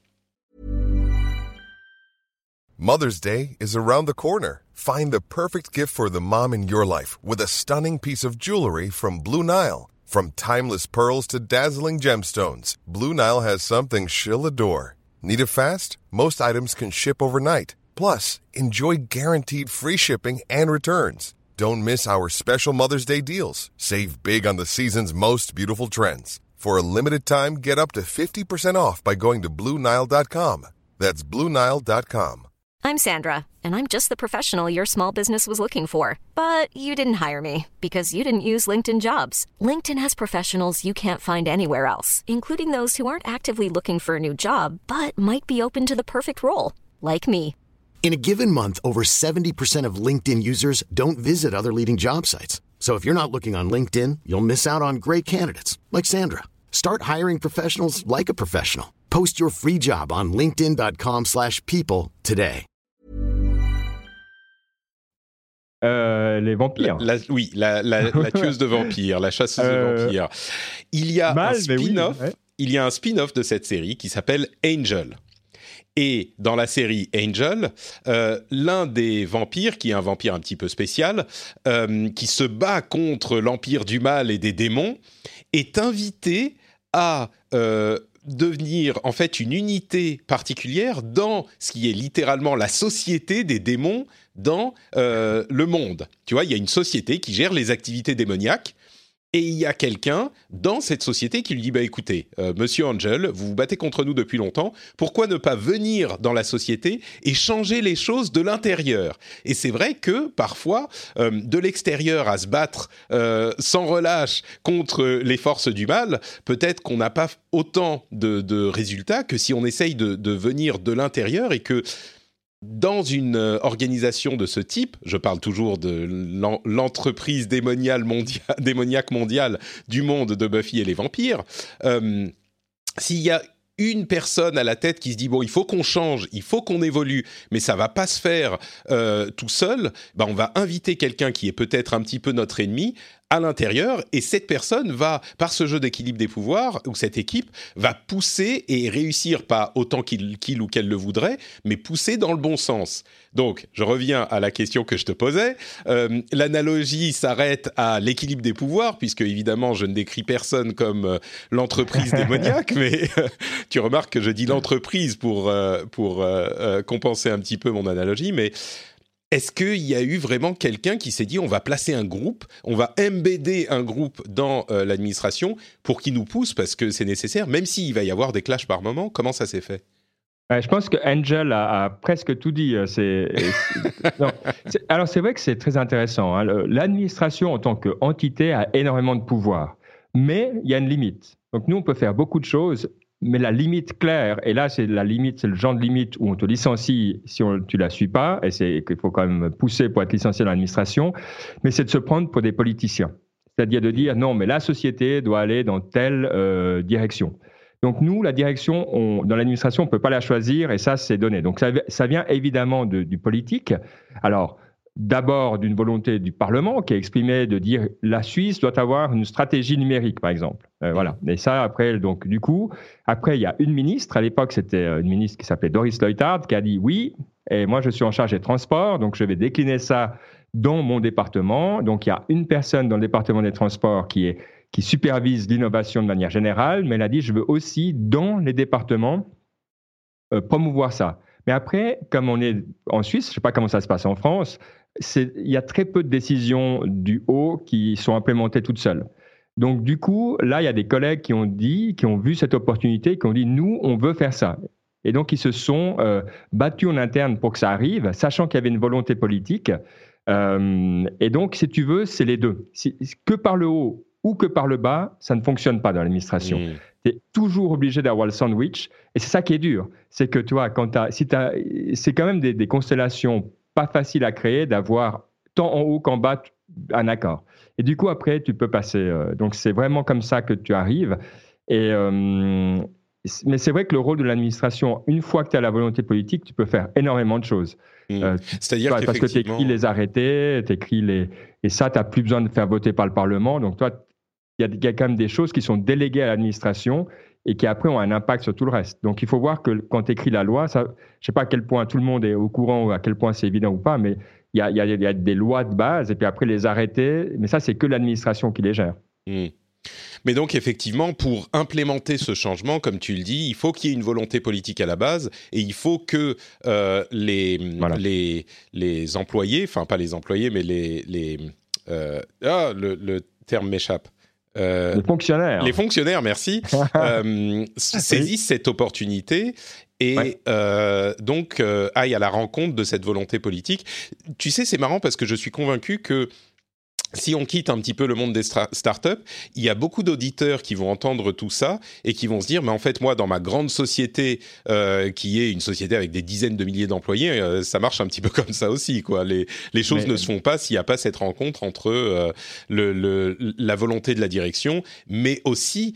Mother's Day is around the corner. Find the perfect gift for the mom in your life with a stunning piece of jewelry from Blue Nile. From timeless pearls to dazzling gemstones, Blue Nile has something she'll adore. Need it fast? Most items can ship overnight. Plus, enjoy guaranteed free shipping and returns. Don't miss our special Mother's Day deals. Save big on the season's most beautiful trends. For a limited time, get up to 50% off by going to BlueNile.com. That's BlueNile.com. I'm Sandra, and I'm just the professional your small business was looking for. But you didn't hire me because you didn't use LinkedIn Jobs. LinkedIn has professionals you can't find anywhere else, including those who aren't actively looking for a new job, but might be open to the perfect role, like me. In a given month, over 70% of LinkedIn users don't visit other leading job sites. So if you're not looking on LinkedIn, you'll miss out on great candidates like Sandra. Start hiring professionals like a professional. Post your free job on linkedin.com/people today. Les vampires. La tueuse de vampires, la chasseuse de vampires. Il y a un spin-off de cette série qui s'appelle Angel. Et dans la série Angel, l'un des vampires, qui est un vampire un petit peu spécial, qui se bat contre l'empire du mal et des démons, est invité à devenir en fait une unité particulière dans ce qui est littéralement la société des démons dans le monde. Tu vois, il y a une société qui gère les activités démoniaques. Et il y a quelqu'un dans cette société qui lui dit « écoutez, Monsieur Angel, vous vous battez contre nous depuis longtemps, pourquoi ne pas venir dans la société et changer les choses de l'intérieur ?» Et c'est vrai que parfois, de l'extérieur à se battre sans relâche contre les forces du mal, peut-être qu'on n'a pas autant de résultats que si on essaye de venir de l'intérieur et que dans une organisation de ce type, je parle toujours de l'entreprise démoniaque mondiale du monde de Buffy et les vampires, s'il y a une personne à la tête qui se dit « il faut qu'on change, il faut qu'on évolue, mais ça ne va pas se faire tout seul », on va inviter quelqu'un qui est peut-être un petit peu notre ennemi à l'intérieur, et cette personne va, par ce jeu d'équilibre des pouvoirs, ou cette équipe, va pousser et réussir, pas autant qu'il ou qu'elle le voudrait, mais pousser dans le bon sens. Donc, je reviens à la question que je te posais. L'analogie s'arrête à l'équilibre des pouvoirs, puisque évidemment, je ne décris personne comme l'entreprise démoniaque, mais tu remarques que je dis l'entreprise pour compenser un petit peu mon analogie, mais est-ce qu'il y a eu vraiment quelqu'un qui s'est dit on va placer un groupe, on va embedder un groupe dans l'administration pour qu'il nous pousse parce que c'est nécessaire, même s'il va y avoir des clashs par moment? Comment ça s'est fait? Je pense que Angel a presque tout dit. Alors c'est vrai que c'est très intéressant. L'administration en tant qu'entité a énormément de pouvoir, mais il y a une limite. Donc nous on peut faire beaucoup de choses, mais la limite claire, et là c'est la limite, c'est le genre de limite où on te licencie si tu la suis pas, et c'est qu'il faut quand même pousser pour être licencié dans l'administration, mais c'est de se prendre pour des politiciens. C'est-à-dire de dire non, mais la société doit aller dans telle direction. Donc nous, la direction, dans l'administration, on ne peut pas la choisir et ça, c'est donné. Donc ça vient évidemment du politique. Alors, d'abord d'une volonté du Parlement qui a exprimé de dire la Suisse doit avoir une stratégie numérique, par exemple. Voilà. Et ça, après, donc du coup, après, il y a une ministre. À l'époque, c'était une ministre qui s'appelait Doris Leuthard qui a dit oui, et moi, je suis en charge des transports, donc je vais décliner ça dans mon département. Donc il y a une personne dans le département des transports qui supervise l'innovation de manière générale, mais elle a dit, je veux aussi, dans les départements, promouvoir ça. Mais après, comme on est en Suisse, je ne sais pas comment ça se passe en France, il y a très peu de décisions du haut qui sont implémentées toutes seules. Donc, du coup, là, il y a des collègues qui ont vu cette opportunité, qui ont dit, nous, on veut faire ça. Et donc, ils se sont battus en interne pour que ça arrive, sachant qu'il y avait une volonté politique. Et donc, si tu veux, c'est les deux. Que par le haut ou que par le bas, ça ne fonctionne pas dans l'administration. Tu es toujours obligé d'avoir le sandwich. Et c'est ça qui est dur. C'est que, tu vois, c'est quand même des constellations pas faciles à créer, d'avoir tant en haut qu'en bas un accord. Et du coup, après, tu peux passer. Donc, c'est vraiment comme ça que tu arrives. Mais c'est vrai que le rôle de l'administration, une fois que tu as la volonté politique, tu peux faire énormément de choses. C'est-à-dire parce que tu écris les arrêtés, et ça, tu n'as plus besoin de faire voter par le Parlement. Donc, toi, il y a quand même des choses qui sont déléguées à l'administration et qui après ont un impact sur tout le reste. Donc, il faut voir que quand tu écris la loi, je ne sais pas à quel point tout le monde est au courant ou à quel point c'est évident ou pas, mais il y a des lois de base et puis après les arrêtés, mais ça, c'est que l'administration qui les gère. Mais donc, effectivement, pour implémenter ce changement, comme tu le dis, il faut qu'il y ait une volonté politique à la base et il faut que les employés, enfin pas les employés, mais le terme m'échappe. Les fonctionnaires. Les fonctionnaires, merci, saisissent cette opportunité et donc aillent à la rencontre de cette volonté politique. Tu sais, c'est marrant parce que je suis convaincu que si on quitte un petit peu le monde des startups, il y a beaucoup d'auditeurs qui vont entendre tout ça et qui vont se dire, mais en fait, moi, dans ma grande société, qui est une société avec des dizaines de milliers d'employés, ça marche un petit peu comme ça aussi, quoi. Les choses ne se font pas s'il n'y a pas cette rencontre entre la volonté de la direction, mais aussi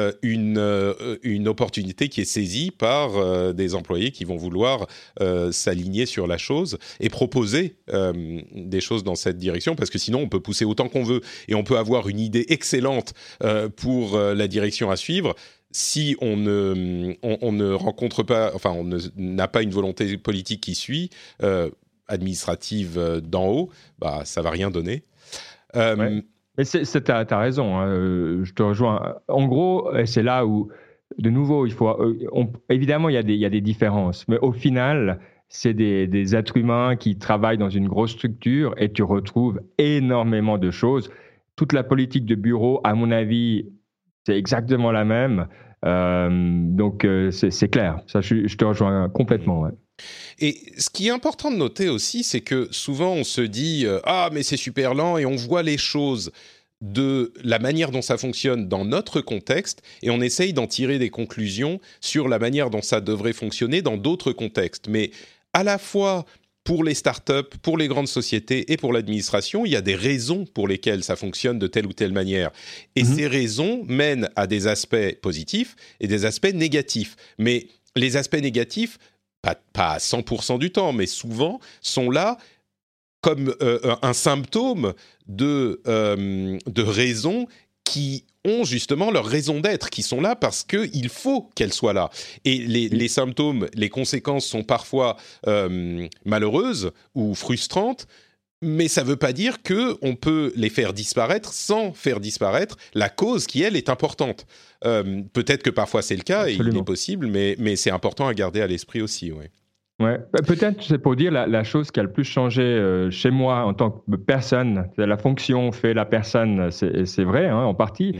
une opportunité qui est saisie par des employés qui vont vouloir s'aligner sur la chose et proposer des choses dans cette direction, parce que sinon, on peut pousser autant qu'on veut et on peut avoir une idée excellente pour la direction à suivre. Si on ne rencontre pas, enfin on n'a pas une volonté politique qui suit, administrative d'en haut, bah ça va rien donner. Ouais. Mais t'as raison, hein, je te rejoins. En gros, c'est là où, de nouveau, il faut, évidemment, il y a des différences, mais au final, c'est des êtres humains qui travaillent dans une grosse structure et tu retrouves énormément de choses. Toute la politique de bureau, à mon avis, c'est exactement la même. Donc, c'est clair. Ça, je te rejoins complètement. Ouais. Et ce qui est important de noter aussi, c'est que souvent, on se dit « Ah, mais c'est super lent » et on voit les choses de la manière dont ça fonctionne dans notre contexte et on essaye d'en tirer des conclusions sur la manière dont ça devrait fonctionner dans d'autres contextes. Mais à la fois pour les startups, pour les grandes sociétés et pour l'administration, il y a des raisons pour lesquelles ça fonctionne de telle ou telle manière. Et ces raisons mènent à des aspects positifs et des aspects négatifs. Mais les aspects négatifs, pas à 100% du temps, mais souvent, sont là comme un symptôme de raisons qui ont justement leur raison d'être, qui sont là parce qu'il faut qu'elles soient là. Et les symptômes, les conséquences sont parfois malheureuses ou frustrantes, mais ça ne veut pas dire qu'on peut les faire disparaître sans faire disparaître la cause qui, elle, est importante. Peut-être que parfois c'est le cas. Absolument. Et il est possible, mais c'est important à garder à l'esprit aussi, oui. Ouais, peut-être c'est pour dire la chose qui a le plus changé chez moi en tant que personne, la fonction fait la personne, c'est vrai hein, en partie,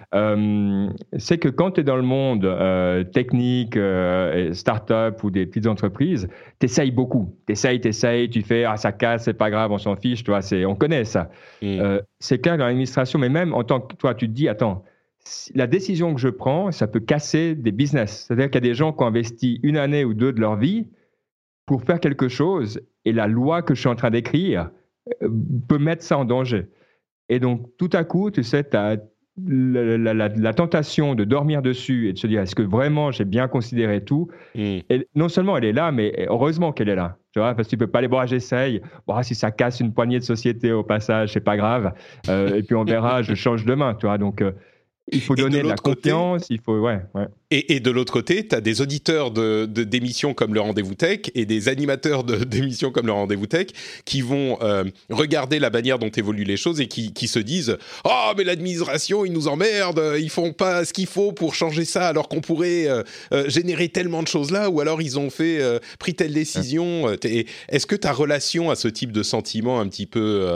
c'est que quand tu es dans le monde technique, start-up ou des petites entreprises, t'essayes beaucoup, t'essayes, tu fais « Ah, ça casse, c'est pas grave, on s'en fiche », tu vois, on connaît ça. C'est clair dans l'administration, mais même en tant que toi, tu te dis « Attends, la décision que je prends, ça peut casser des business ». C'est-à-dire qu'il y a des gens qui ont investi 1 année ou 2 de leur vie pour faire quelque chose, et la loi que je suis en train d'écrire peut mettre ça en danger. Et donc, tout à coup, tu sais, tu as la tentation de dormir dessus et de se dire, est-ce que vraiment j'ai bien considéré tout ? Et non seulement elle est là, mais heureusement qu'elle est là. Tu vois, parce que tu peux pas aller, j'essaye. Si ça casse une poignée de société au passage, c'est pas grave. Et puis on verra, je change demain. Tu vois, donc il faut donner de la confiance, il faut, ouais. Et de l'autre côté, tu as des auditeurs d'émissions comme le Rendez-vous Tech et des animateurs d'émissions comme le Rendez-vous Tech qui vont regarder la manière dont évoluent les choses et qui se disent « Oh, mais l'administration, ils nous emmerdent, ils font pas ce qu'il faut pour changer ça alors qu'on pourrait générer tellement de choses là, ou alors ils ont pris telle décision. » Est-ce que ta relation à ce type de sentiment un petit peu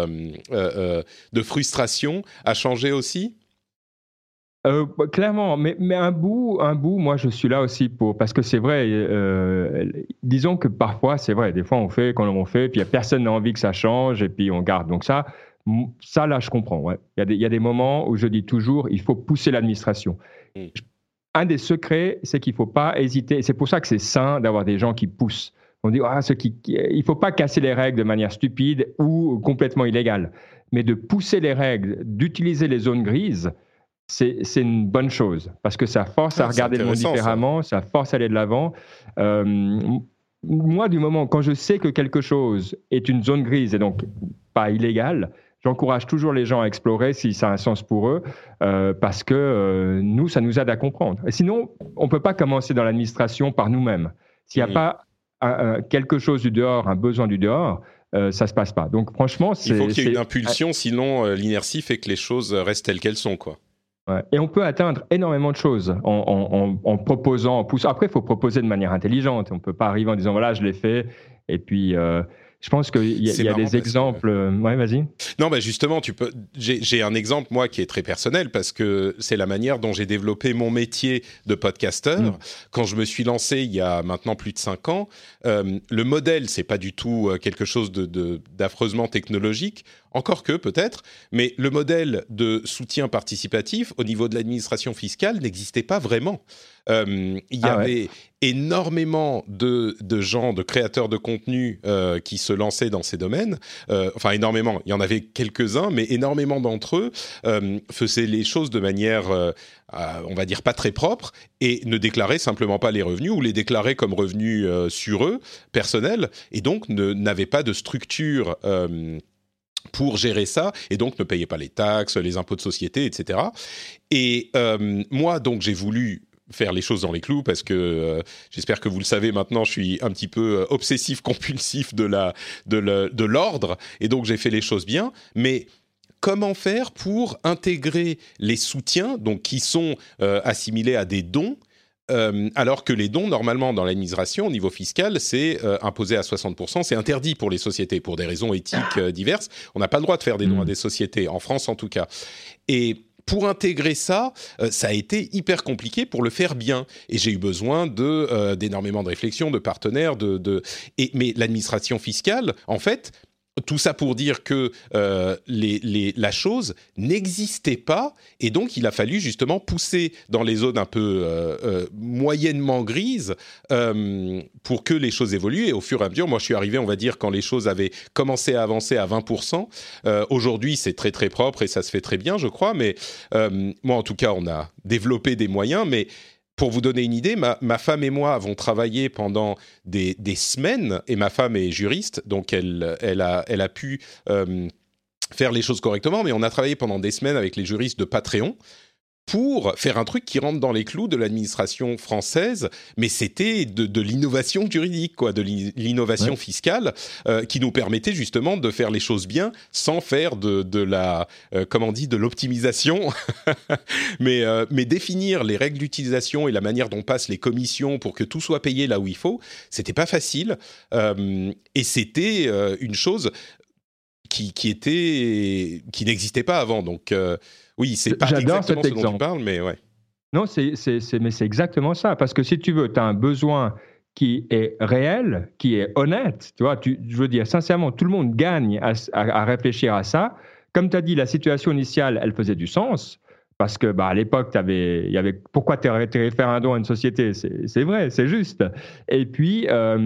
de frustration a changé aussi ? Clairement, mais un bout, moi je suis là aussi parce que c'est vrai, disons que parfois c'est vrai, des fois on fait quand on fait, puis personne n'a envie que ça change et puis on garde. Donc ça là je comprends. Ouais. Il y a des moments où je dis toujours, il faut pousser l'administration. Un des secrets, c'est qu'il faut pas hésiter. Et c'est pour ça que c'est sain d'avoir des gens qui poussent. On dit il faut pas casser les règles de manière stupide ou complètement illégale, mais de pousser les règles, d'utiliser les zones grises. C'est une bonne chose parce que ça force à regarder le monde différemment, ça force à aller de l'avant. Moi, du moment quand je sais que quelque chose est une zone grise et donc pas illégale, j'encourage toujours les gens à explorer si ça a un sens pour eux parce que ça nous aide à comprendre. Et sinon, on ne peut pas commencer dans l'administration par nous-mêmes. S'il n'y a pas quelque chose du dehors, un besoin du dehors, ça ne se passe pas. Donc franchement, il faut qu'il y ait une impulsion, sinon l'inertie fait que les choses restent telles qu'elles sont, quoi. Ouais. Et on peut atteindre énormément de choses en proposant, en poussant. Après, il faut proposer de manière intelligente. On ne peut pas arriver en disant voilà, je l'ai fait. Et puis, je pense qu'il y a des exemples. Ouais, vas-y. Non, justement, j'ai un exemple, moi, qui est très personnel parce que c'est la manière dont j'ai développé mon métier de podcasteur. Quand je me suis lancé il y a maintenant plus de 5 ans, le modèle, c'est pas du tout quelque chose d'affreusement technologique. Encore que, peut-être, mais le modèle de soutien participatif au niveau de l'administration fiscale n'existait pas vraiment. Il y avait énormément de gens, de créateurs de contenu qui se lançaient dans ces domaines. Enfin, énormément. Il y en avait quelques-uns, mais énormément d'entre eux faisaient les choses de manière, on va dire, pas très propre et ne déclaraient simplement pas les revenus ou les déclaraient comme revenus sur eux, personnels, et donc n'avaient pas de structure pour gérer ça, et donc ne payaient pas les taxes, les impôts de société, etc. Et moi, donc, j'ai voulu faire les choses dans les clous parce que j'espère que vous le savez maintenant, je suis un petit peu obsessif-compulsif de l'ordre, et donc j'ai fait les choses bien, mais comment faire pour intégrer les soutiens, donc qui sont assimilés à des dons, alors que les dons, normalement, dans l'administration, au niveau fiscal, c'est imposé à 60%. C'est interdit pour les sociétés, pour des raisons éthiques diverses. On n'a pas le droit de faire des dons à des sociétés, en France en tout cas. Et pour intégrer ça, ça a été hyper compliqué pour le faire bien. Et j'ai eu besoin d'énormément de réflexions, de partenaires. Mais l'administration fiscale, en fait... Tout ça pour dire que la chose n'existait pas, et donc il a fallu justement pousser dans les zones un peu moyennement grises pour que les choses évoluent. Et au fur et à mesure, moi je suis arrivé, on va dire, quand les choses avaient commencé à avancer à 20%. Aujourd'hui, c'est très très propre et ça se fait très bien, je crois. Mais moi, en tout cas, on a développé des moyens, mais... Pour vous donner une idée, ma femme et moi avons travaillé pendant des semaines, et ma femme est juriste, donc elle a pu faire les choses correctement, mais on a travaillé pendant des semaines avec les juristes de Patreon pour faire un truc qui rentre dans les clous de l'administration française, mais c'était de l'innovation juridique, quoi, de l'innovation fiscale qui nous permettait justement de faire les choses bien sans faire de l'optimisation, mais définir les règles d'utilisation et la manière dont passent les commissions pour que tout soit payé là où il faut, c'était pas facile, et c'était une chose qui n'existait pas avant, donc oui, c'est pas exactement ce dont tu parles, mais ouais. Non, mais c'est exactement ça. Parce que si tu veux, tu as un besoin qui est réel, qui est honnête. Tu vois, je veux dire, sincèrement, tout le monde gagne à réfléchir à ça. Comme tu as dit, la situation initiale, elle faisait du sens. Parce que à l'époque, il y avait pourquoi tu aurais faire un don à une société, c'est vrai, c'est juste. Et puis,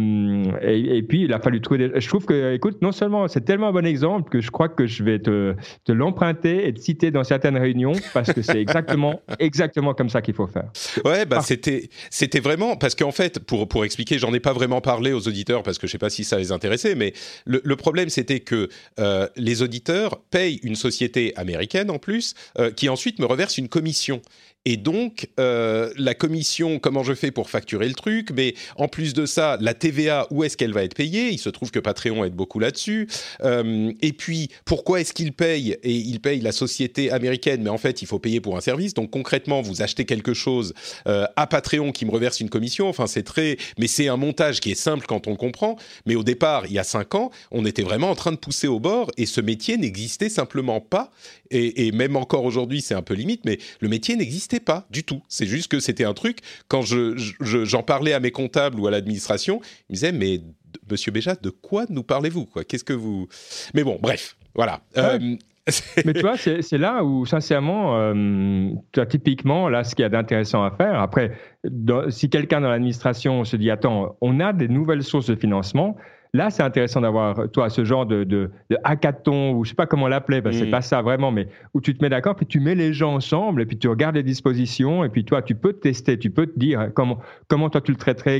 il a fallu trouver je trouve que, écoute, non seulement c'est tellement un bon exemple que je crois que je vais te l'emprunter et te citer dans certaines réunions parce que c'est exactement comme ça qu'il faut faire. Ouais, c'était vraiment parce qu'en fait, pour expliquer, j'en ai pas vraiment parlé aux auditeurs parce que je sais pas si ça les intéressait, mais le problème c'était que les auditeurs payent une société américaine en plus qui ensuite me reverse une commission. Et donc, la commission, comment je fais pour facturer le truc? Mais en plus de ça, la TVA, où est-ce qu'elle va être payée? Il se trouve que Patreon aide beaucoup là-dessus. Et puis, pourquoi est-ce qu'il paye? Et il paye la société américaine, mais en fait, il faut payer pour un service. Donc, concrètement, vous achetez quelque chose à Patreon qui me reverse une commission. Enfin, mais c'est un montage qui est simple quand on le comprend. Mais au départ, il y a 5 ans, on était vraiment en train de pousser au bord et ce métier n'existait simplement pas. Et même encore aujourd'hui, c'est un peu limite, mais le métier n'existait pas du tout. C'est juste que c'était un truc, quand j'en parlais à mes comptables ou à l'administration, ils me disaient, mais monsieur Béjat, de quoi nous parlez-vous, quoi? Qu'est-ce que vous... Mais bon, bref, voilà. Ouais. Mais tu vois, c'est là où, sincèrement, tu as typiquement là ce qu'il y a d'intéressant à faire. Après, si quelqu'un dans l'administration se dit, attends, on a des nouvelles sources de financement, là, c'est intéressant d'avoir, toi, ce genre de hackathon, ou je sais pas comment l'appeler, parce que c'est pas ça vraiment, mais où tu te mets d'accord, puis tu mets les gens ensemble, et puis tu regardes les dispositions, et puis toi, tu peux te tester, tu peux te dire comment toi tu le traiterais,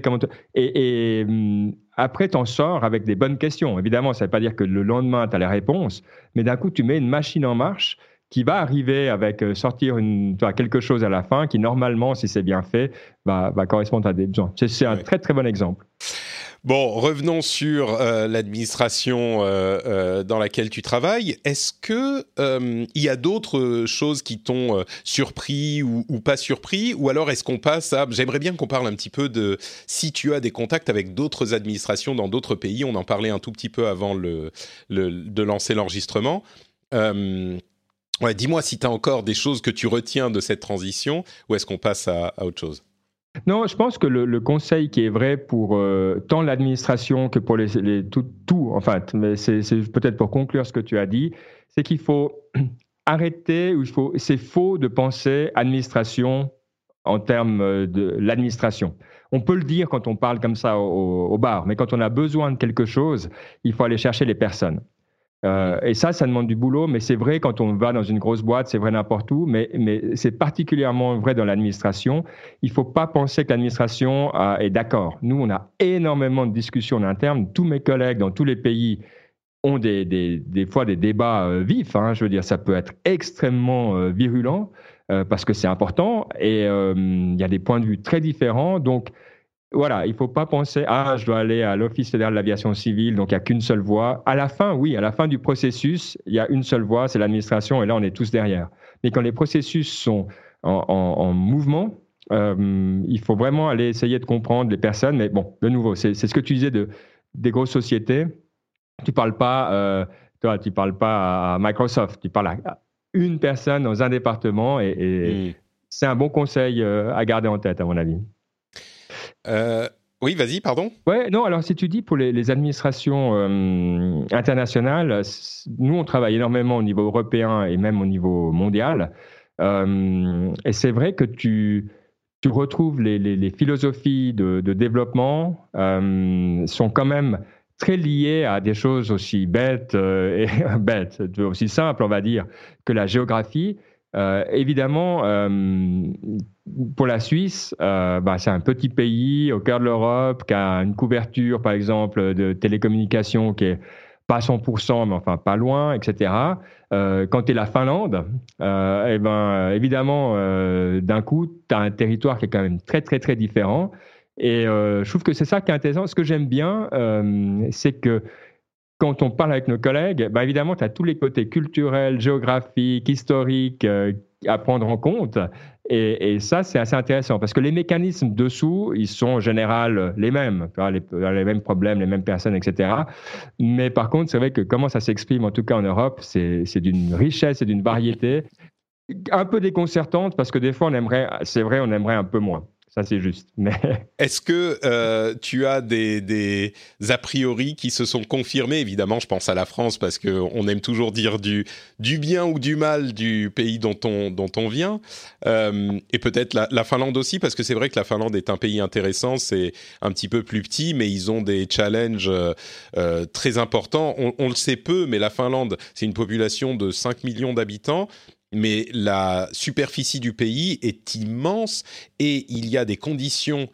après, tu en sors avec des bonnes questions. Évidemment, ça ne veut pas dire que le lendemain, tu as les réponses, mais d'un coup, tu mets une machine en marche qui va arriver avec sortir quelque chose à la fin qui, normalement, si c'est bien fait, va correspondre à des besoins. C'est un très, très bon exemple. Bon, revenons sur l'administration dans laquelle tu travailles. Est-ce que il y a d'autres choses qui t'ont surpris ou pas surpris, ou alors est-ce qu'on passe à... J'aimerais bien qu'on parle un petit peu de si tu as des contacts avec d'autres administrations dans d'autres pays. On en parlait un tout petit peu avant de lancer l'enregistrement. Dis-moi si tu as encore des choses que tu retiens de cette transition, ou est-ce qu'on passe à autre chose ? Non, je pense que le conseil qui est vrai pour tant l'administration que pour tout, en fait, mais c'est peut-être pour conclure ce que tu as dit, c'est qu'il faut arrêter, c'est faux de penser administration en termes de l'administration. On peut le dire quand on parle comme ça au bar, mais quand on a besoin de quelque chose, il faut aller chercher les personnes. Et ça demande du boulot, mais c'est vrai quand on va dans une grosse boîte, c'est vrai n'importe où, mais c'est particulièrement vrai dans l'administration. Il ne faut pas penser que l'administration est d'accord. Nous, on a énormément de discussions en interne. Tous mes collègues dans tous les pays ont des fois des débats vifs. Hein. Je veux dire, ça peut être extrêmement virulent parce que c'est important et il y a des points de vue très différents. Donc, voilà, il ne faut pas penser « Ah, je dois aller à l'Office fédéral de l'aviation civile, donc il n'y a qu'une seule voie. » À la fin, oui, à la fin du processus, il y a une seule voie, c'est l'administration, et là, on est tous derrière. Mais quand les processus sont en mouvement, il faut vraiment aller essayer de comprendre les personnes. Mais bon, de nouveau, c'est ce que tu disais des grosses sociétés. Tu ne parles pas, tu parles pas à Microsoft, tu parles à une personne dans un département, et c'est un bon conseil à garder en tête, à mon avis. Oui, vas-y, pardon. Ouais, non, alors si tu dis pour les administrations internationales, nous on travaille énormément au niveau européen et même au niveau mondial. Et c'est vrai que tu retrouves les philosophies de développement sont quand même très liées à des choses aussi bêtes, aussi simples, on va dire, que la géographie. Évidemment, pour la Suisse, c'est un petit pays au cœur de l'Europe qui a une couverture, par exemple, de télécommunications qui est pas 100%, mais enfin pas loin, etc. Quand tu es la Finlande, évidemment, d'un coup, tu as un territoire qui est quand même très, très, très différent. Et je trouve que c'est ça qui est intéressant. Ce que j'aime bien, c'est que quand on parle avec nos collègues, évidemment, tu as tous les côtés culturels, géographiques, historiques à prendre en compte. Et ça, c'est assez intéressant parce que les mécanismes dessous, ils sont en général les mêmes, les mêmes problèmes, les mêmes personnes, etc. Mais par contre, c'est vrai que comment ça s'exprime, en tout cas en Europe, c'est d'une richesse et d'une variété un peu déconcertante parce que des fois, on aimerait un peu moins. Ça, c'est juste. Mais... Est-ce que tu as des a priori qui se sont confirmés ? Évidemment, je pense à la France parce qu'on aime toujours dire du bien ou du mal du pays dont on vient. Et peut-être la Finlande aussi, parce que c'est vrai que la Finlande est un pays intéressant. C'est un petit peu plus petit, mais ils ont des challenges très importants. On le sait peu, mais la Finlande, c'est une population de 5 millions d'habitants. Mais la superficie du pays est immense et il y a des conditions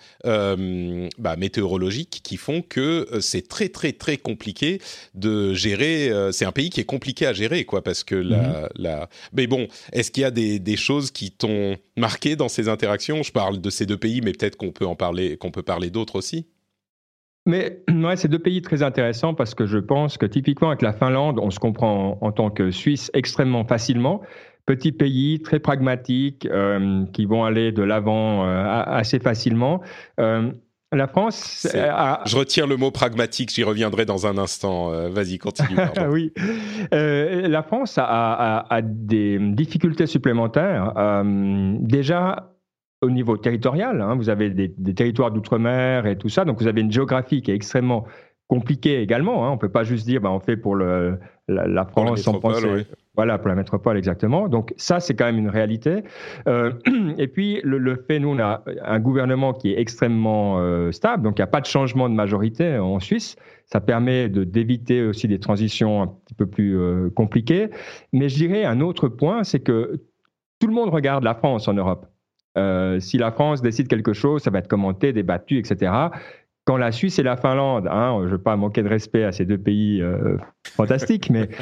météorologiques qui font que c'est très, très, très compliqué de gérer. C'est un pays qui est compliqué à gérer, quoi, parce que Mais bon, est-ce qu'il y a des choses qui t'ont marqué dans ces interactions ? Je parle de ces deux pays, mais peut-être qu'on peut parler d'autres aussi. Mais ouais, c'est deux pays très intéressants parce que je pense que typiquement avec la Finlande, on se comprend en tant que Suisse extrêmement facilement. Petit pays, très pragmatique, qui vont aller de l'avant assez facilement. La France... Je retire le mot pragmatique, j'y reviendrai dans un instant. Vas-y, continue. Oui. La France a des difficultés supplémentaires. Déjà, au niveau territorial, hein, vous avez des territoires d'outre-mer et tout ça, donc vous avez une géographie qui est extrêmement compliquée également. Hein. On ne peut pas juste dire on fait pour la France sans penser... Oui. Voilà, pour la métropole, exactement. Donc ça, c'est quand même une réalité. Et puis, le fait, nous, on a un gouvernement qui est extrêmement stable, donc il n'y a pas de changement de majorité en Suisse. Ça permet d'éviter aussi des transitions un petit peu plus compliquées. Mais je dirais un autre point, c'est que tout le monde regarde la France en Europe. Si la France décide quelque chose, ça va être commenté, débattu, etc. Quand la Suisse et la Finlande, je ne veux pas manquer de respect à ces deux pays fantastiques, mais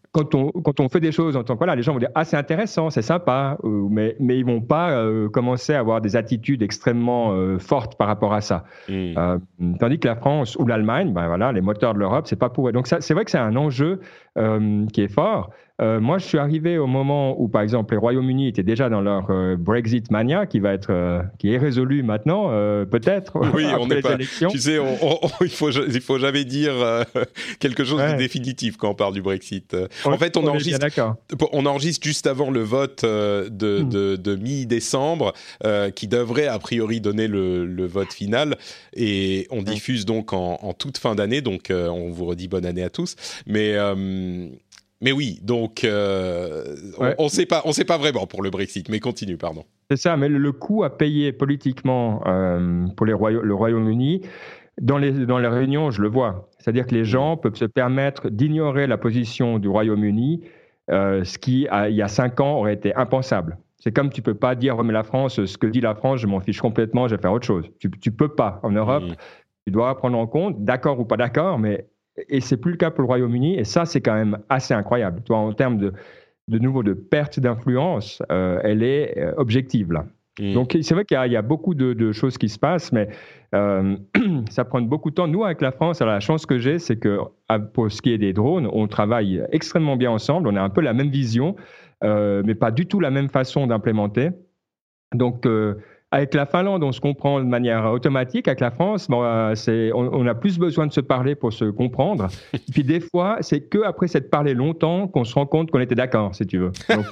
quand on fait des choses en tant que voilà, les gens vont dire ah c'est intéressant, c'est sympa, mais ils vont pas commencer à avoir des attitudes extrêmement fortes par rapport à ça. Tandis que la France ou l'Allemagne, ben voilà, les moteurs de l'Europe, c'est pas pour eux. Donc ça, c'est vrai que c'est un enjeu qui est fort. Moi, je suis arrivé au moment où, par exemple, les Royaumes-Unis étaient déjà dans leur Brexit mania, qui est résolu maintenant, peut-être. Oui, après on n'est les pas. élections. Tu sais, il faut jamais dire quelque chose de définitif quand on parle du Brexit. En fait, on enregistre juste avant le vote de mi-décembre, qui devrait a priori donner le vote final, et on diffuse donc en toute fin d'année. Donc, on vous redit bonne année à tous. Mais oui, donc on sait pas vraiment pour le Brexit, mais continue, pardon. C'est ça, mais le coût à payer politiquement pour le Royaume-Uni, dans les réunions, je le vois. C'est-à-dire que les gens peuvent se permettre d'ignorer la position du Royaume-Uni, ce qui, il y a 5 ans, aurait été impensable. C'est comme tu peux pas dire mais la France, ce que dit la France, je m'en fiche complètement, je vais faire autre chose. Tu peux pas. En Europe, tu dois prendre en compte, d'accord ou pas d'accord, mais et c'est plus le cas pour le Royaume-Uni, et ça, c'est quand même assez incroyable. Toi, en termes de nouveau de perte d'influence, elle est objective, là. Donc, c'est vrai qu'il y a beaucoup de choses qui se passent, mais ça prend beaucoup de temps. Nous, avec la France, alors, la chance que j'ai, c'est que pour ce qui est des drones, on travaille extrêmement bien ensemble. On a un peu la même vision, mais pas du tout la même façon d'implémenter. Donc, avec la Finlande, on se comprend de manière automatique. Avec la France, on a plus besoin de se parler pour se comprendre. Puis des fois, c'est qu'après s'être parlé longtemps qu'on se rend compte qu'on était d'accord, si tu veux. Donc,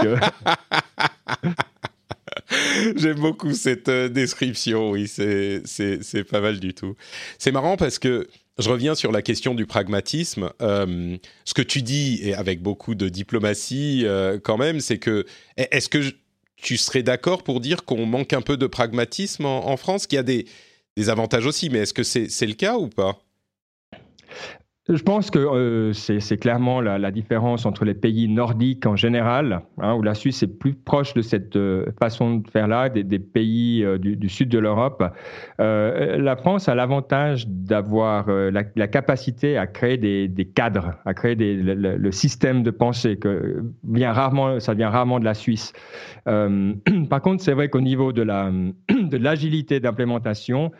j'aime beaucoup cette description, oui, c'est pas mal du tout. C'est marrant parce que je reviens sur la question du pragmatisme. Ce que tu dis, et avec beaucoup de diplomatie quand même, c'est que est-ce que tu serais d'accord pour dire qu'on manque un peu de pragmatisme en France, qu'il y a des avantages aussi, mais est-ce que c'est le cas ou pas ? Je pense que c'est clairement la différence entre les pays nordiques en général, où la Suisse est plus proche de cette façon de faire là, des pays du sud de l'Europe. La France a l'avantage d'avoir la capacité à créer des cadres, à créer le système de pensée ça vient rarement de la Suisse. Par contre, c'est vrai qu'au niveau de l'agilité d'implémentation,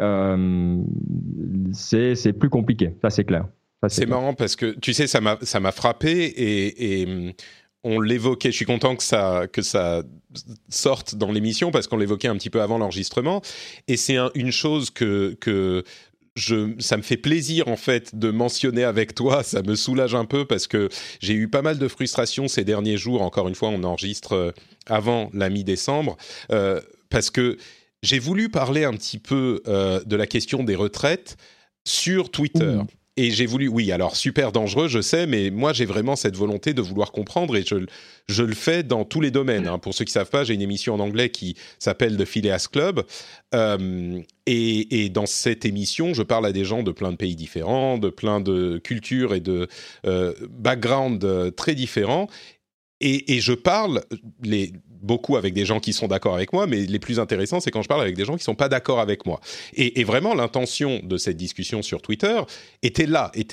c'est plus compliqué, ça c'est clair. C'est marrant parce que, tu sais, ça m'a frappé et on l'évoquait. Je suis content que ça sorte dans l'émission parce qu'on l'évoquait un petit peu avant l'enregistrement. Et c'est une chose ça me fait plaisir en fait de mentionner avec toi. Ça me soulage un peu parce que j'ai eu pas mal de frustration ces derniers jours. Encore une fois, on enregistre avant la mi-décembre parce que j'ai voulu parler un petit peu de la question des retraites sur Twitter. Et j'ai voulu, oui, alors super dangereux, je sais, mais moi j'ai vraiment cette volonté de vouloir comprendre et je le fais dans tous les domaines. Pour ceux qui ne savent pas, j'ai une émission en anglais qui s'appelle The Phileas Club. Et dans cette émission, je parle à des gens de plein de pays différents, de plein de cultures et de backgrounds très différents. Et je parle beaucoup avec des gens qui sont d'accord avec moi, mais les plus intéressants, c'est quand je parle avec des gens qui ne sont pas d'accord avec moi. Et vraiment, l'intention de cette discussion sur Twitter était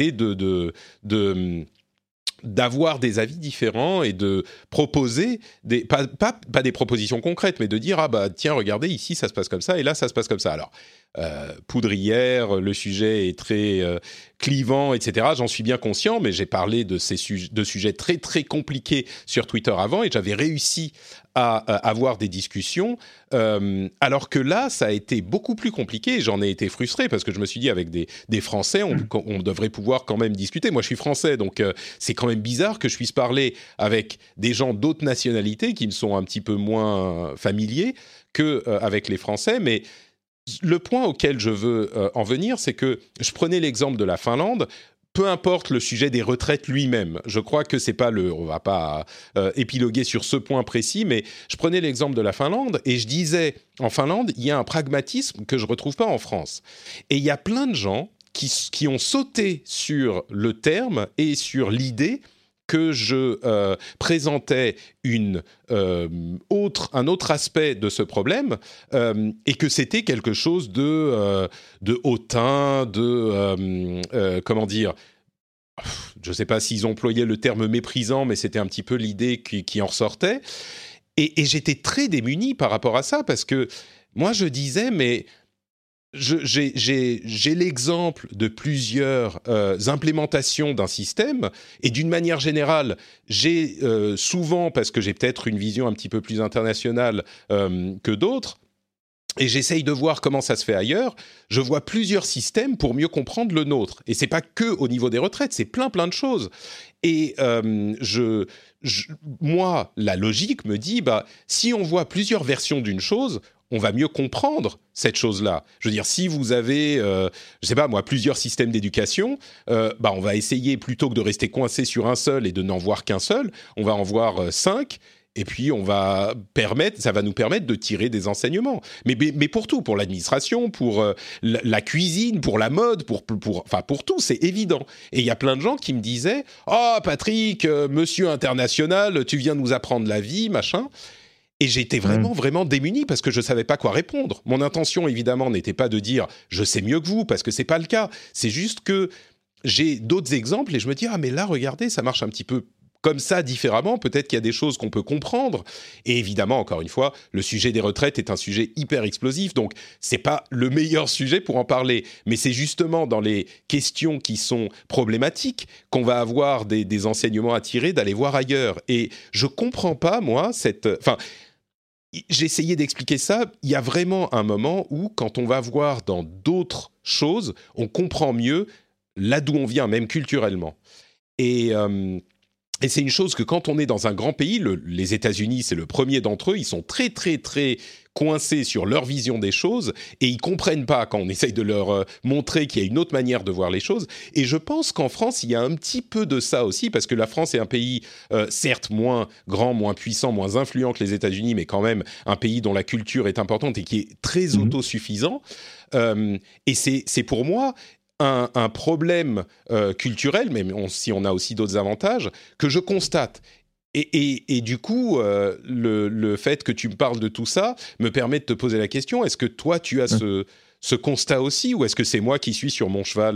d'avoir des avis différents et de proposer pas des propositions concrètes, mais de dire tiens, regardez, ici ça se passe comme ça et là ça se passe comme ça. Alors poudrière, le sujet est très clivant, etc. J'en suis bien conscient, mais j'ai parlé de sujets très très compliqués sur Twitter avant et j'avais réussi à avoir des discussions, alors que là, ça a été beaucoup plus compliqué. J'en ai été frustré parce que je me suis dit, avec des Français, on devrait pouvoir quand même discuter. Moi, je suis Français, donc c'est quand même bizarre que je puisse parler avec des gens d'autres nationalités qui me sont un petit peu moins familiers qu'avec les Français, mais le point auquel je veux en venir, c'est que je prenais l'exemple de la Finlande. Peu importe le sujet des retraites lui-même, je crois que c'est pas on va pas épiloguer sur ce point précis, mais je prenais l'exemple de la Finlande et je disais, en Finlande, il y a un pragmatisme que je retrouve pas en France. Et il y a plein de gens qui ont sauté sur le terme et sur l'idée que je présentais un autre aspect de ce problème et que c'était quelque chose de hautain, comment dire, je ne sais pas s'ils employaient le terme méprisant, mais c'était un petit peu l'idée qui en ressortait. Et j'étais très démuni par rapport à ça, parce que moi, je disais, mais j'ai l'exemple de plusieurs implémentations d'un système, et d'une manière générale, j'ai souvent, parce que j'ai peut-être une vision un petit peu plus internationale que d'autres, et j'essaye de voir comment ça se fait ailleurs, je vois plusieurs systèmes pour mieux comprendre le nôtre. Et c'est pas que au niveau des retraites, c'est plein de choses. Et moi, la logique me dit, si on voit plusieurs versions d'une chose, on va mieux comprendre cette chose-là. Je veux dire, si vous avez, je sais pas moi, plusieurs systèmes d'éducation, on va essayer, plutôt que de rester coincé sur un seul et de n'en voir qu'un seul, on va en voir 5. Et puis, ça va nous permettre de tirer des enseignements. Mais pour tout, pour l'administration, pour la cuisine, pour la mode, pour tout, c'est évident. Et il y a plein de gens qui me disaient « Oh, Patrick, monsieur international, tu viens nous apprendre la vie, machin ». Et j'étais vraiment démuni parce que je ne savais pas quoi répondre. Mon intention, évidemment, n'était pas de dire « je sais mieux que vous », parce que ce n'est pas le cas. C'est juste que j'ai d'autres exemples et je me dis « ah, mais là, regardez, ça marche un petit peu comme ça, différemment, peut-être qu'il y a des choses qu'on peut comprendre. » Et évidemment, encore une fois, le sujet des retraites est un sujet hyper explosif, donc c'est pas le meilleur sujet pour en parler. Mais c'est justement dans les questions qui sont problématiques qu'on va avoir des enseignements à tirer, d'aller voir ailleurs. Et je comprends pas, moi, j'ai essayé d'expliquer ça. Il y a vraiment un moment où, quand on va voir dans d'autres choses, on comprend mieux là d'où on vient, même culturellement. Et c'est une chose que quand on est dans un grand pays, les États-Unis, c'est le premier d'entre eux, ils sont très, très, très coincés sur leur vision des choses et ils comprennent pas quand on essaye de leur montrer qu'il y a une autre manière de voir les choses. Et je pense qu'en France, il y a un petit peu de ça aussi, parce que la France est un pays, certes, moins grand, moins puissant, moins influent que les États-Unis, mais quand même un pays dont la culture est importante et qui est très autosuffisant. Et c'est pour moi un problème culturel, mais si on a aussi d'autres avantages, que je constate. Et du coup, le fait que tu me parles de tout ça me permet de te poser la question, est-ce que toi, tu as ce constat aussi, ou est-ce que c'est moi qui suis sur mon cheval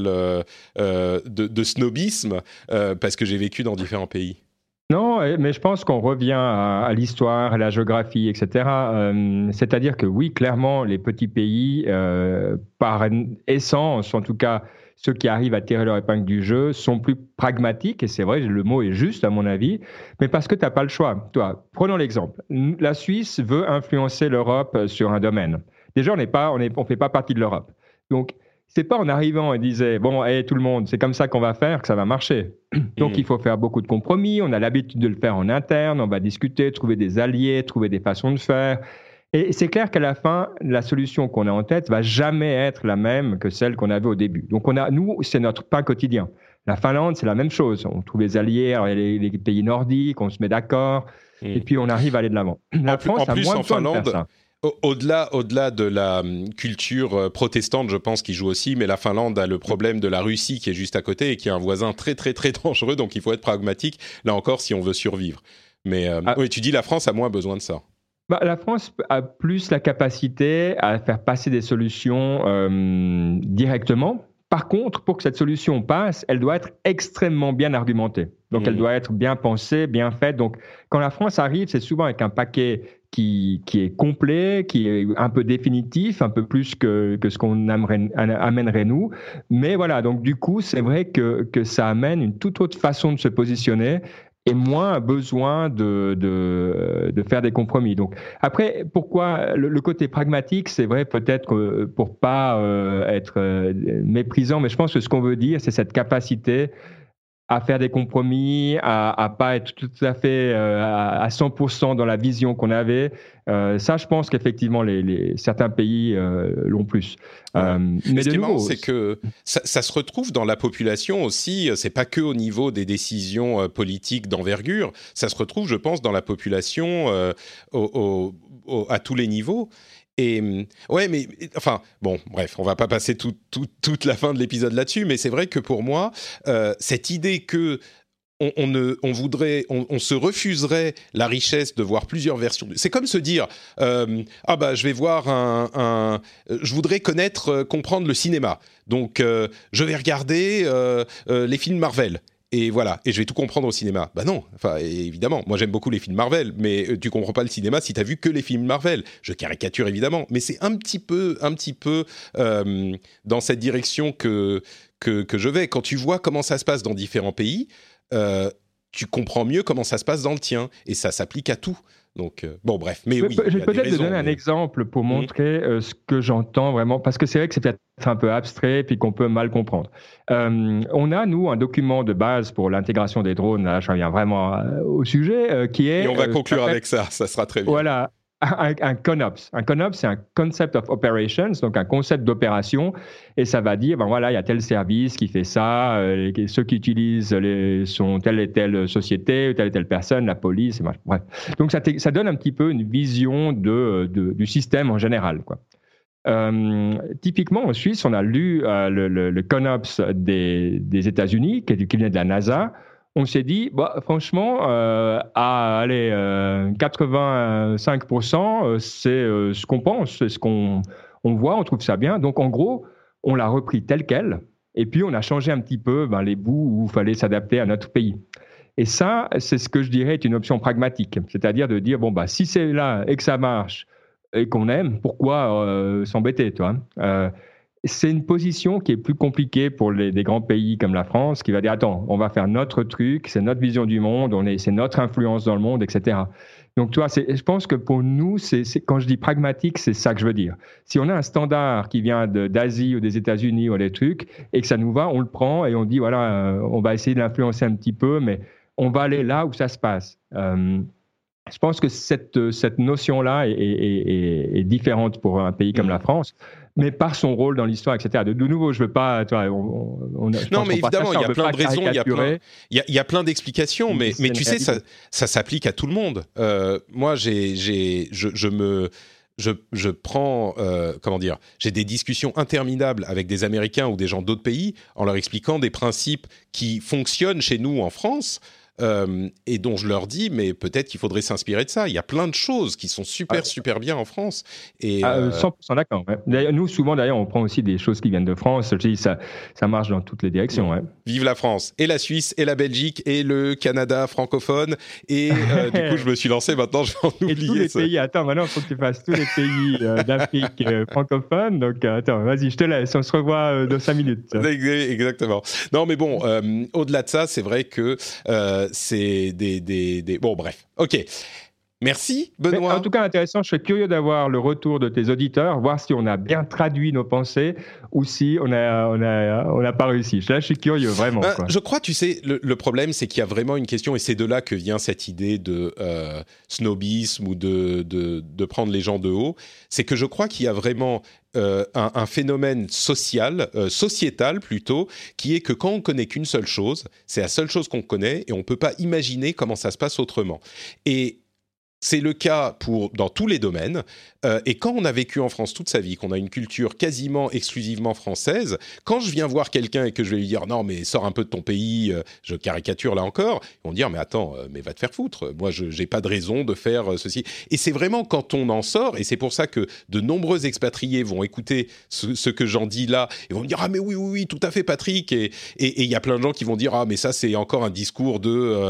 de snobisme parce que j'ai vécu dans différents pays ? Non, mais je pense qu'on revient à l'histoire, à la géographie, etc. C'est-à-dire que oui, clairement, les petits pays, par essence, en tout cas, ceux qui arrivent à tirer leur épingle du jeu, sont plus pragmatiques, et c'est vrai, le mot est juste à mon avis, mais parce que tu n'as pas le choix. Toi, prenons l'exemple. La Suisse veut influencer l'Europe sur un domaine. Déjà, on fait pas partie de l'Europe. Donc, c'est pas en arrivant et disant « bon, tout le monde, c'est comme ça qu'on va faire que ça va marcher ». Donc, il faut faire beaucoup de compromis. On a l'habitude de le faire en interne. On va discuter, trouver des alliés, trouver des façons de faire. Et c'est clair qu'à la fin, la solution qu'on a en tête va jamais être la même que celle qu'on avait au début. Donc, nous, c'est notre pain quotidien. La Finlande, c'est la même chose. On trouve les alliés, alors les pays nordiques, on se met d'accord, et puis on arrive à aller de l'avant. La France a moins besoin de faire ça. Au-delà de la culture protestante, je pense qu'il joue aussi, mais la Finlande a le problème de la Russie qui est juste à côté et qui est un voisin très, très, très dangereux, donc il faut être pragmatique, là encore, si on veut survivre. Mais oui, tu dis la France a moins besoin de ça. La France a plus la capacité à faire passer des solutions directement. Par contre, pour que cette solution passe, elle doit être extrêmement bien argumentée. Donc, elle doit être bien pensée, bien faite. Donc, quand la France arrive, c'est souvent avec un paquet qui est complet, qui est un peu définitif, un peu plus que ce qu'on amènerait nous. Mais voilà, donc du coup, c'est vrai que ça amène une toute autre façon de se positionner et moins besoin de faire des compromis. Donc après, pourquoi le côté pragmatique, c'est vrai peut-être que pour pas être méprisant, mais je pense que ce qu'on veut dire, c'est cette capacité à faire des compromis, à pas être tout à fait à 100% dans la vision qu'on avait. Ça, je pense qu'effectivement, certains pays l'ont plus. Mais ce qui est marrant, c'est que ça se retrouve dans la population aussi. C'est pas que au niveau des décisions politiques d'envergure. Ça se retrouve, je pense, dans la population à tous les niveaux. Et ouais, mais enfin, bon, bref, on va pas passer toute la fin de l'épisode là-dessus, mais c'est vrai que pour moi, cette idée que on se refuserait la richesse de voir plusieurs versions. C'est comme se dire, je vais voir je voudrais comprendre le cinéma. Donc, je vais regarder les films Marvel. Et voilà, et je vais tout comprendre au cinéma. Bah non, enfin évidemment, moi j'aime beaucoup les films Marvel, mais tu comprends pas le cinéma si t'as vu que les films Marvel. Je caricature évidemment, mais c'est un petit peu dans cette direction que je vais. Quand tu vois comment ça se passe dans différents pays, tu comprends mieux comment ça se passe dans le tien, et ça s'applique à tout. Donc, bref, mais oui. Je vais peut-être te donner un exemple pour montrer ce que j'entends vraiment, parce que c'est vrai que c'est peut-être un peu abstrait puis qu'on peut mal comprendre. On a, nous, un document de base pour l'intégration des drones, là, je reviens vraiment au sujet, qui est... Et on va conclure avec ça sera très bien. Voilà. Un CONOPS. Un CONOPS, c'est un Concept of Operations, donc un concept d'opération, et ça va dire, il y a tel service qui fait ça, ceux qui utilisent sont telle et telle société, telle et telle personne, la police, bref. Donc ça donne un petit peu une vision du système en général, quoi. Typiquement, en Suisse, on a lu le CONOPS des États-Unis, qui vient de la NASA. On s'est dit, franchement, 85%, c'est ce qu'on pense, c'est ce qu'on voit, on trouve ça bien. Donc, en gros, on l'a repris tel quel, et puis on a changé un petit peu les bouts où il fallait s'adapter à notre pays. Et ça, c'est ce que je dirais est une option pragmatique, c'est-à-dire de dire, si c'est là et que ça marche et qu'on aime, pourquoi s'embêter, toi, c'est une position qui est plus compliquée pour des grands pays comme la France, qui va dire, attends, on va faire notre truc, c'est notre vision du monde, c'est notre influence dans le monde, etc. Donc, tu vois, je pense que pour nous, quand je dis pragmatique, c'est ça que je veux dire. Si on a un standard qui vient d'Asie ou des États-Unis ou des trucs, et que ça nous va, on le prend et on dit, voilà, on va essayer de l'influencer un petit peu, mais on va aller là où ça se passe. Je pense que cette notion-là est différente pour un pays comme la France, mais par son rôle dans l'histoire, etc. De nouveau, je veux pas... non, mais évidemment, il y a plein de raisons, il y a plein d'explications, mais tu sais, ça s'applique à tout le monde. Moi, je prends, j'ai des discussions interminables avec des Américains ou des gens d'autres pays en leur expliquant des principes qui fonctionnent chez nous en France, et dont je leur dis, mais peut-être qu'il faudrait s'inspirer de ça. Il y a plein de choses qui sont super bien en France. Et 100% d'accord. Ouais. D'ailleurs, nous, souvent, on prend aussi des choses qui viennent de France. Je dis, ça marche dans toutes les directions. Ouais. Vive la France, et la Suisse, et la Belgique, et le Canada francophone. Et du coup, je me suis lancé, maintenant, je vais en oublier. Et tous les pays, attends, maintenant, il faut que tu fasses tous les pays d'Afrique francophone. Donc, attends, vas-y, je te laisse. On se revoit dans 5 minutes. Exactement. Non, mais bon, au-delà de ça, c'est vrai que c'est des... Bon, bref. OK. Merci, Benoît. Mais en tout cas, intéressant. Je suis curieux d'avoir le retour de tes auditeurs, voir si on a bien traduit nos pensées ou si on n'a pas réussi. Là, je suis curieux, vraiment. Quoi. Je crois, tu sais, le problème, c'est qu'il y a vraiment une question, et c'est de là que vient cette idée de snobisme ou de prendre les gens de haut. C'est que je crois qu'il y a vraiment un phénomène sociétal plutôt, qui est que quand on connaît qu'une seule chose, c'est la seule chose qu'on connaît et on ne peut pas imaginer comment ça se passe autrement. Et c'est le cas dans tous les domaines. Et quand on a vécu en France toute sa vie, qu'on a une culture quasiment exclusivement française, quand je viens voir quelqu'un et que je vais lui dire « Non, mais sors un peu de ton pays », je caricature là encore, ils vont dire « Mais attends, mais va te faire foutre. Moi, je n'ai pas de raison de faire ceci. » Et c'est vraiment quand on en sort, et c'est pour ça que de nombreux expatriés vont écouter ce que j'en dis là, et vont me dire « Ah, mais oui, tout à fait, Patrick. » Et il y a plein de gens qui vont dire « Ah, mais ça, c'est encore un discours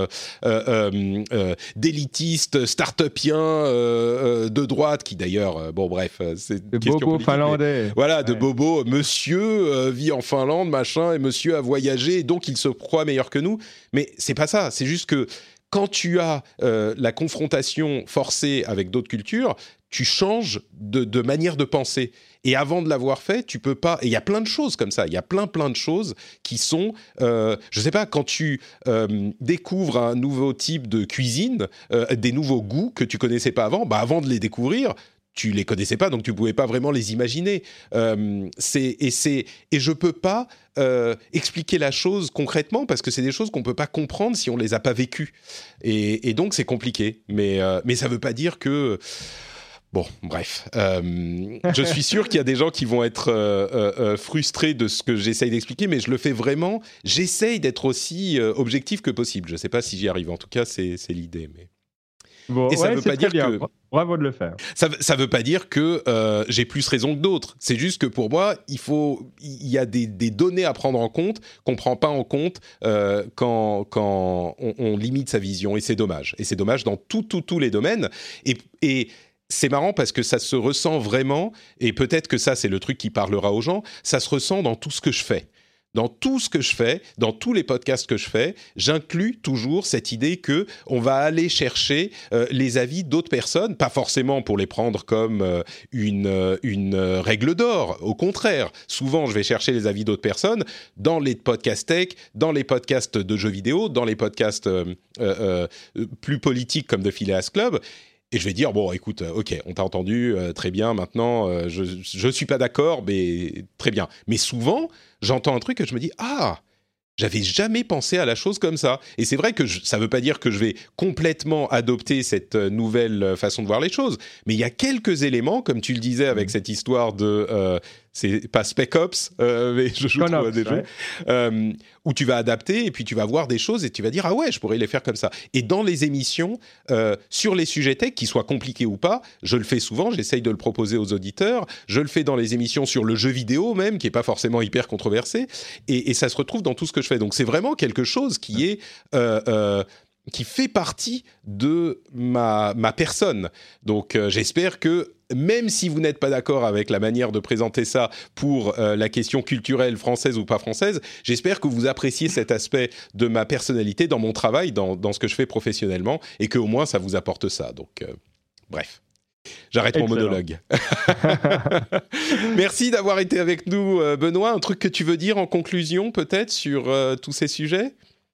d'élitiste, start-upien, de droite, qui d'ailleurs, c'est une question bobo finlandais. Voilà, de bobo. Monsieur vit en Finlande, machin, et monsieur a voyagé, donc il se croit meilleur que nous. Mais c'est pas ça. C'est juste que quand tu as la confrontation forcée avec d'autres cultures, tu changes de manière de penser. Et avant de l'avoir fait, tu peux pas... Et il y a plein de choses comme ça. Il y a plein de choses qui sont... je sais pas, quand tu découvres un nouveau type de cuisine, des nouveaux goûts que tu connaissais pas avant, avant de les découvrir, tu les connaissais pas, donc tu pouvais pas vraiment les imaginer. Et je peux pas expliquer la chose concrètement, parce que c'est des choses qu'on peut pas comprendre si on les a pas vécues. Et donc c'est compliqué. Mais ça veut pas dire que... Bon, bref. Je suis sûr qu'il y a des gens qui vont être frustrés de ce que j'essaye d'expliquer, mais je le fais vraiment. J'essaye d'être aussi objectif que possible. Je ne sais pas si j'y arrive. En tout cas, c'est l'idée. Mais... Bon, et ça veut pas dire que... Bravo de le faire. Ça veut pas dire que j'ai plus raison que d'autres. C'est juste que pour moi, il y a des données à prendre en compte qu'on prend pas en compte quand on limite sa vision. Et c'est dommage. Et c'est dommage dans tous les domaines. Et c'est marrant parce que ça se ressent vraiment. Et peut-être que ça, c'est le truc qui parlera aux gens. Ça se ressent dans tout ce que je fais. Dans tout ce que je fais, dans tous les podcasts que je fais, j'inclus toujours cette idée que on va aller chercher les avis d'autres personnes, pas forcément pour les prendre comme une règle d'or. Au contraire, souvent je vais chercher les avis d'autres personnes dans les podcasts tech, dans les podcasts de jeux vidéo, dans les podcasts plus politiques comme The Phileas Club. Et je vais dire, bon, écoute, ok, on t'a entendu, très bien, maintenant, je suis pas d'accord, mais très bien. Mais souvent, j'entends un truc et je me dis, ah, j'avais jamais pensé à la chose comme ça. Et c'est vrai que ça veut pas dire que je vais complètement adopter cette nouvelle façon de voir les choses, mais il y a quelques éléments, comme tu le disais avec cette histoire de... c'est pas Spec Ops, mais je joue trop à des jeux, où tu vas adapter et puis tu vas voir des choses et tu vas dire « Ah ouais, je pourrais les faire comme ça ». Et dans les émissions, sur les sujets tech, qu'ils soient compliqués ou pas, je le fais souvent, j'essaye de le proposer aux auditeurs, je le fais dans les émissions sur le jeu vidéo même, qui n'est pas forcément hyper controversé, et ça se retrouve dans tout ce que je fais. Donc c'est vraiment quelque chose qui est... qui fait partie de ma personne. Donc j'espère que même si vous n'êtes pas d'accord avec la manière de présenter ça pour la question culturelle française ou pas française, j'espère que vous appréciez cet aspect de ma personnalité dans mon travail, dans ce que je fais professionnellement, et qu'au moins ça vous apporte ça. Donc bref. J'arrête mon monologue. Merci d'avoir été avec nous, Benoît. Un truc que tu veux dire en conclusion, peut-être, sur tous ces sujets ?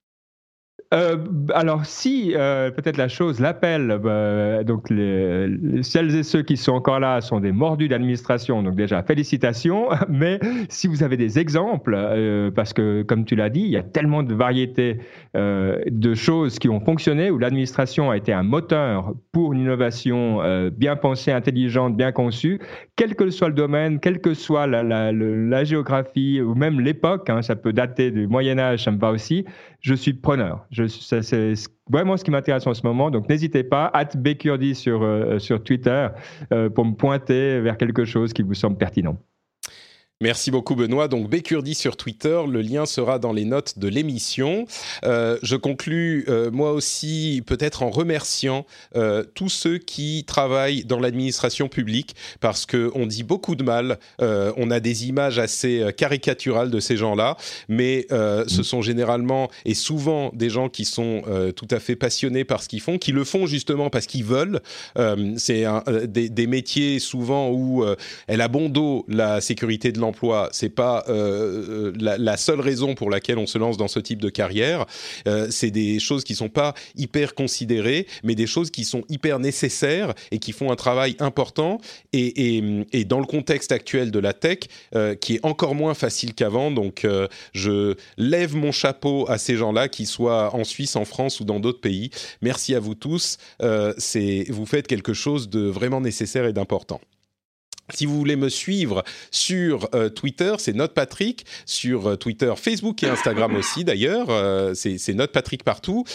Alors, si peut-être la chose l'appelle, donc celles et ceux qui sont encore là sont des mordus d'administration, donc déjà félicitations. Mais si vous avez des exemples, parce que comme tu l'as dit, il y a tellement de variétés de choses qui ont fonctionné où l'administration a été un moteur pour une innovation bien pensée, intelligente, bien conçue, quel que soit le domaine, quelle que soit la géographie ou même l'époque, hein, ça peut dater du Moyen-Âge, ça me va aussi. Je suis preneur. C'est vraiment ce qui m'intéresse en ce moment. Donc, n'hésitez pas, @bkurdi sur Twitter, pour me pointer vers quelque chose qui vous semble pertinent. Merci beaucoup Benoît. Donc Bkurdi sur Twitter, le lien sera dans les notes de l'émission. Je conclus moi aussi peut-être en remerciant tous ceux qui travaillent dans l'administration publique parce qu'on dit beaucoup de mal, on a des images assez caricaturales de ces gens-là, mais ce sont généralement et souvent des gens qui sont tout à fait passionnés par ce qu'ils font, qui le font justement parce qu'ils veulent. C'est des métiers souvent où elle a bon dos la sécurité de l'emploi, c'est pas la seule raison pour laquelle on se lance dans ce type de carrière. C'est des choses qui sont pas hyper considérées, mais des choses qui sont hyper nécessaires et qui font un travail important. Et dans le contexte actuel de la tech, qui est encore moins facile qu'avant, donc je lève mon chapeau à ces gens-là, qu'ils soient en Suisse, en France ou dans d'autres pays. Merci à vous tous. Vous faites quelque chose de vraiment nécessaire et d'important. Si vous voulez me suivre sur Twitter, c'est NotePatrick, sur Twitter, Facebook et Instagram aussi d'ailleurs, c'est NotePatrick partout.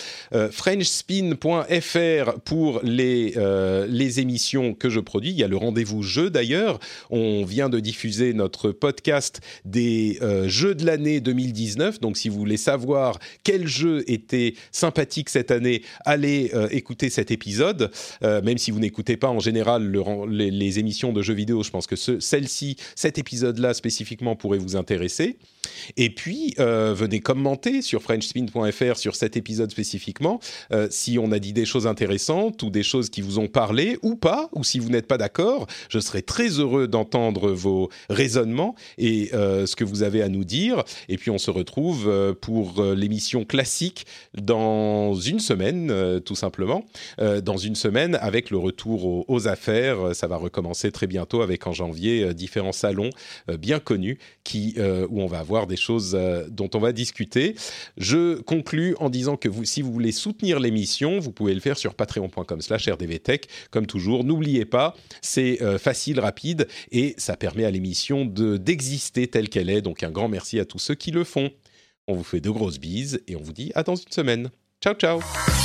FrenchSpin.fr pour les émissions que je produis. Il y a le rendez-vous jeu d'ailleurs. On vient de diffuser notre podcast des jeux de l'année 2019. Donc si vous voulez savoir quel jeu était sympathique cette année, allez écouter cet épisode. Même si vous n'écoutez pas en général les émissions de jeux vidéo, je pense que cet épisode-là spécifiquement pourrait vous intéresser. Et puis, venez commenter sur FrenchSpin.fr sur cet épisode spécifiquement, si on a dit des choses intéressantes ou des choses qui vous ont parlé ou pas, ou si vous n'êtes pas d'accord. Je serai très heureux d'entendre vos raisonnements et ce que vous avez à nous dire. Et puis, on se retrouve pour l'émission classique dans une semaine, tout simplement. Dans une semaine, avec le retour aux affaires. Ça va recommencer très bientôt avec avec en janvier différents salons bien connus où on va avoir des choses dont on va discuter. Je conclus en disant que si vous voulez soutenir l'émission, vous pouvez le faire sur patreon.com/rdvtech. Comme toujours, n'oubliez pas, c'est facile, rapide et ça permet à l'émission d'exister telle qu'elle est. Donc un grand merci à tous ceux qui le font. On vous fait de grosses bises et on vous dit à dans une semaine. Ciao, ciao!